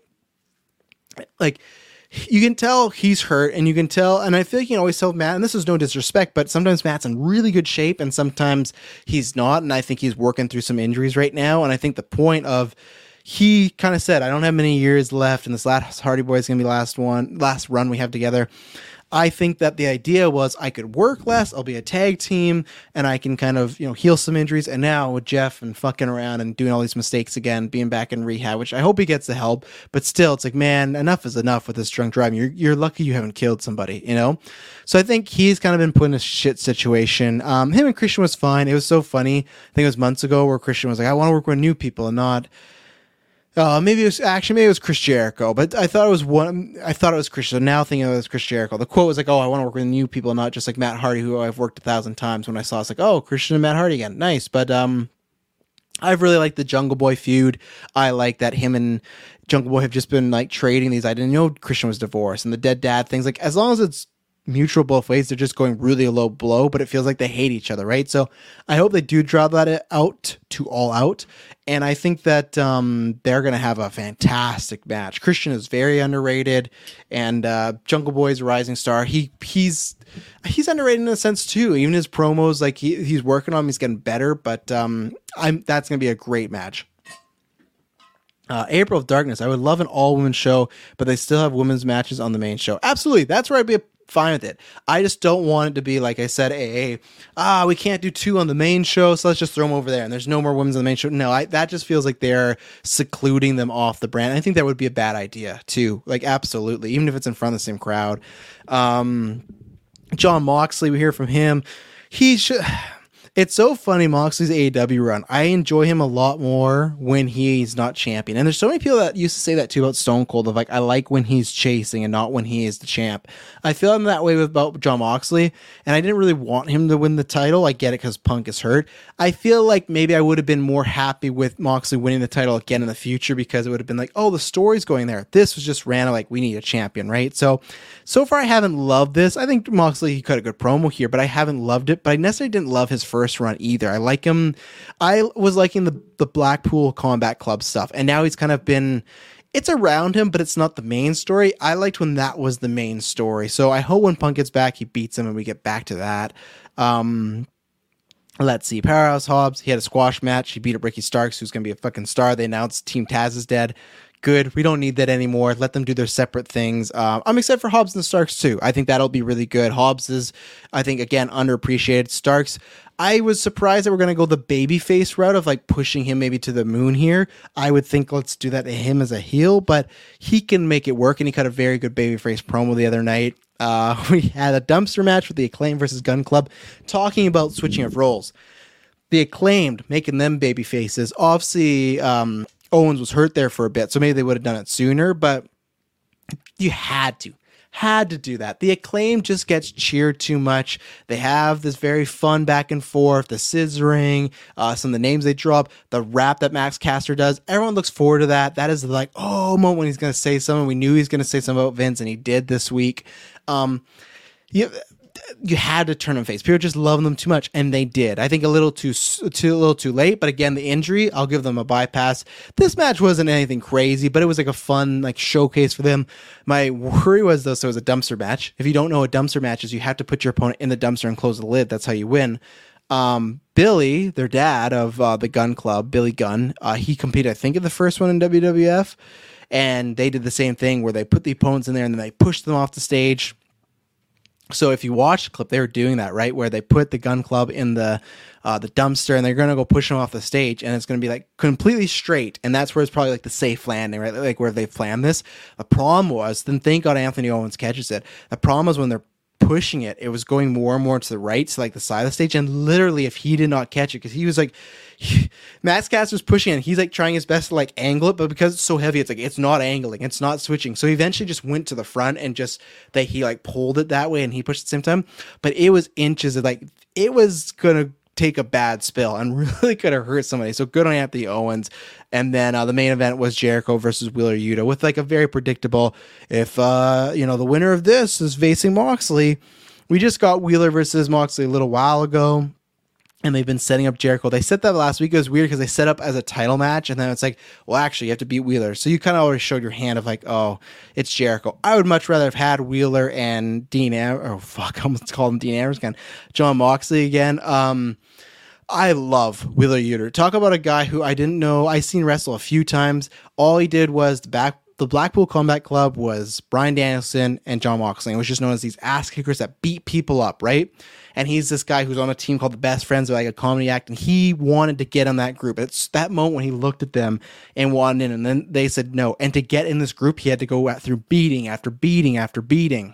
like, you can tell he's hurt, and you can tell, and I feel like you can always tell Matt, and this is no disrespect, but sometimes Matt's in really good shape and sometimes he's not, and I think he's working through some injuries right now, and I think the point of, he kind of said, I don't have many years left, and this last Hardy Boy is going to be the last one, last run we have together. I think that the idea was I could work less, I'll be a tag team, and I can kind of, you know, heal some injuries. And now with Jeff and fucking around and doing all these mistakes again, being back in rehab, which I hope he gets the help, but still, it's like, man, enough is enough with this drunk driving. You're you're lucky you haven't killed somebody, you know? So I think he's kind of been put in a shit situation. Um, him and Christian was fine. It was so funny. I think it was months ago where Christian was like, I want to work with new people and not... Uh, maybe it was actually maybe it was Chris Jericho, but I thought it was one. I thought it was Chris. So now thinking it was Chris Jericho. The quote was like, "Oh, I want to work with new people, not just like Matt Hardy, who I've worked a thousand times." When I saw, it's like, "Oh, Christian and Matt Hardy again, nice." But um, I've really liked the Jungle Boy feud. I like that him and Jungle Boy have just been like trading these. I didn't know Christian was divorced and the dead dad things. Like as long as it's mutual both ways. They're just going really low blow, but it feels like they hate each other, right? So I hope they do draw that out to All Out. And I think that um, they're going to have a fantastic match. Christian is very underrated, and uh, Jungle Boy is a rising star. He he's he's underrated in a sense too. Even his promos, like he he's working on them, he's getting better. But um, I'm that's going to be a great match. Uh, April of Darkness. I would love an all-women show, but they still have women's matches on the main show. Absolutely, that's where I'd be fine with it. I just don't want it to be like I said, hey, hey, ah, we can't do two on the main show, so let's just throw them over there, and there's no more women's on the main show. No, I, that just feels like they're secluding them off the brand. I think that would be a bad idea, too. Like, absolutely, even if it's in front of the same crowd. Um, John Moxley, we hear from him. He should... It's so funny, Moxley's A E W run. I enjoy him a lot more when he's not champion. And there's so many people that used to say that too about Stone Cold, of like, I like when he's chasing and not when he is the champ. I feel I'm that way with about John Moxley, and I didn't really want him to win the title. I get it because Punk is hurt. I feel like maybe I would have been more happy with Moxley winning the title again in the future, because it would have been like, oh, the story's going there. This was just random, like, we need a champion, right? So, so far I haven't loved this. I think Moxley, he cut a good promo here, but I haven't loved it. But I necessarily didn't love his first run either. I like him. I was liking the the Blackpool Combat Club stuff, and now he's kind of been, it's around him, but it's not the main story. I liked when that was the main story. So I hope when Punk gets back, he beats him and we get back to that. Um, let's see. Powerhouse Hobbs, he had a squash match. He beat up Ricky Starks, who's going to be a fucking star. They announced Team Taz is dead. Good. We don't need that anymore. Let them do their separate things. Uh, I'm excited for Hobbs and Starks too. I think that'll be really good. Hobbs is, I think, again, underappreciated. Starks, I was surprised that we're going to go the babyface route of like pushing him maybe to the moon here. I would think let's do that to him as a heel, but he can make it work, and he cut a very good babyface promo the other night. Uh, we had a dumpster match with the Acclaim versus Gun Club, talking about switching of roles. The Acclaimed, making them baby faces. Obviously, um, Owens was hurt there for a bit, so maybe they would have done it sooner, but you had to. Had to do that. The Acclaim just gets cheered too much. They have this very fun back and forth, the scissoring, uh, some of the names they drop, the rap that Max Caster does. Everyone looks forward to that. That is like, oh, moment when he's going to say something. We knew he was going to say something about Vince, and he did this week. Um, you, you had to turn them face. People just love them too much, and they did. I think a little too, too, a little too late. But again, the injury, I'll give them a bypass. This match wasn't anything crazy, but it was like a fun like showcase for them. My worry was though, so it was a dumpster match. If you don't know what dumpster match is, you have to put your opponent in the dumpster and close the lid. That's how you win. Um, Billy, their dad of uh, the Gun Club, Billy Gunn, uh, he competed, I think, in the first one in W W F, and they did the same thing where they put the opponents in there and then they pushed them off the stage. So if you watch the clip, they were doing that, right? Where they put the Gun Club in the uh, the dumpster, and they're going to go push them off the stage, and it's going to be like completely straight. And that's where it's probably like the safe landing, right? Like where they planned this. The problem was, then thank God Anthony Owens catches it. The problem was when they're pushing it, it was going more and more to the right, to like the side of the stage. And literally, if he did not catch it, because he was like, he, Max Caster's pushing it, and he's like trying his best to like angle it, but because it's so heavy, it's like it's not angling, it's not switching. So he eventually just went to the front and just that he like pulled it that way, and he pushed at the same time. But it was inches of like it was gonna take a bad spill and really could have hurt somebody. So good on Anthony Owens. And then uh, the main event was Jericho versus Wheeler Yuta, with like a very predictable, if uh you know the winner of this is facing Moxley. We just got Wheeler versus Moxley a little while ago, and they've been setting up Jericho. They set that last week. It was weird because they set up as a title match, and then it's like, well, actually, you have to beat Wheeler. So you kind of already showed your hand of like, oh, it's Jericho. I would much rather have had Wheeler and Dean Am- oh fuck, I almost called him Dean Ambrose again. John Moxley again. Um, I love Wheeler Yuta. Talk about a guy who I didn't know. I seen wrestle a few times. All he did was the back. The Blackpool Combat Club was Bryan Danielson and John Moxley. It was just known as these ass kickers that beat people up, right? And he's this guy who's on a team called the Best Friends, like a comedy act, and he wanted to get on that group. It's that moment when he looked at them and wanted in, and then they said no. And to get in this group, he had to go through beating after beating after beating.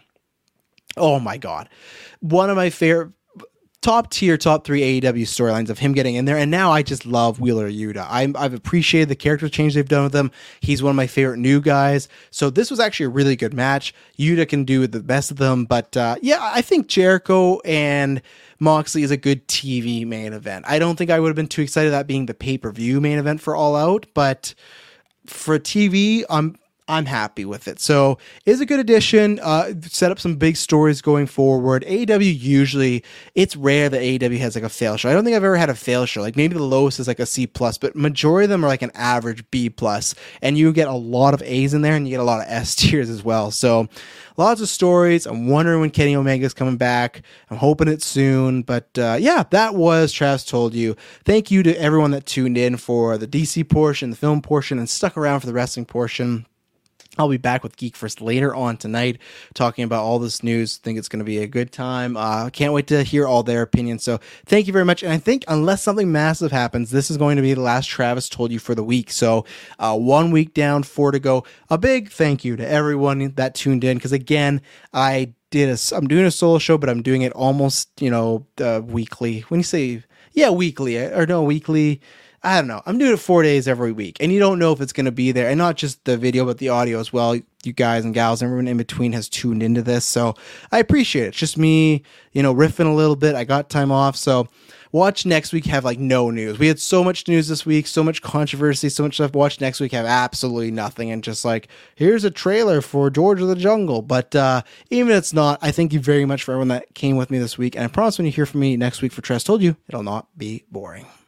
Oh my God. One of my favorite top tier, top three A E W storylines of him getting in there. And now I just love Wheeler Yuta. I'm, I've appreciated the character change they've done with him. He's one of my favorite new guys. So this was actually a really good match. Yuta can do the best of them. But uh, yeah, I think Jericho and Moxley is a good T V main event. I don't think I would have been too excited about that being the pay-per-view main event for All Out. But for T V, I'm I'm happy with it. So it's a good addition. Uh, set up some big stories going forward. A E W usually, it's rare that A E W has like a fail show. I don't think I've ever had a fail show. Like maybe the lowest is like a C plus, but majority of them are like an average B plus. And you get a lot of A's in there, and you get a lot of S tiers as well. So lots of stories. I'm wondering when Kenny Omega's coming back. I'm hoping it's soon. But uh, yeah, that was Travis Told You. Thank you to everyone that tuned in for the D C portion, the film portion, and stuck around for the wrestling portion. I'll be back with Geek First later on tonight, talking about all this news. Think it's going to be a good time. I uh, can't wait to hear all their opinions. So thank you very much. And I think unless something massive happens, this is going to be the last Travis Told You for the week. So uh, one week down, four to go. A big thank you to everyone that tuned in. Because again, I did a, I'm doing a solo show, but I'm doing it almost, you know, uh, weekly. When you say, yeah, weekly or no, weekly. I don't know. I'm doing it four days every week, and you don't know if it's going to be there. And not just the video, but the audio as well. You guys and gals, everyone in between has tuned into this. So I appreciate it. It's just me, you know, riffing a little bit. I got time off. So watch next week have like no news. We had so much news this week, so much controversy, so much stuff. Watch next week have absolutely nothing. And just like, here's a trailer for George of the Jungle. But uh, even if it's not, I thank you very much for everyone that came with me this week. And I promise when you hear from me next week for Trust Told You, it'll not be boring.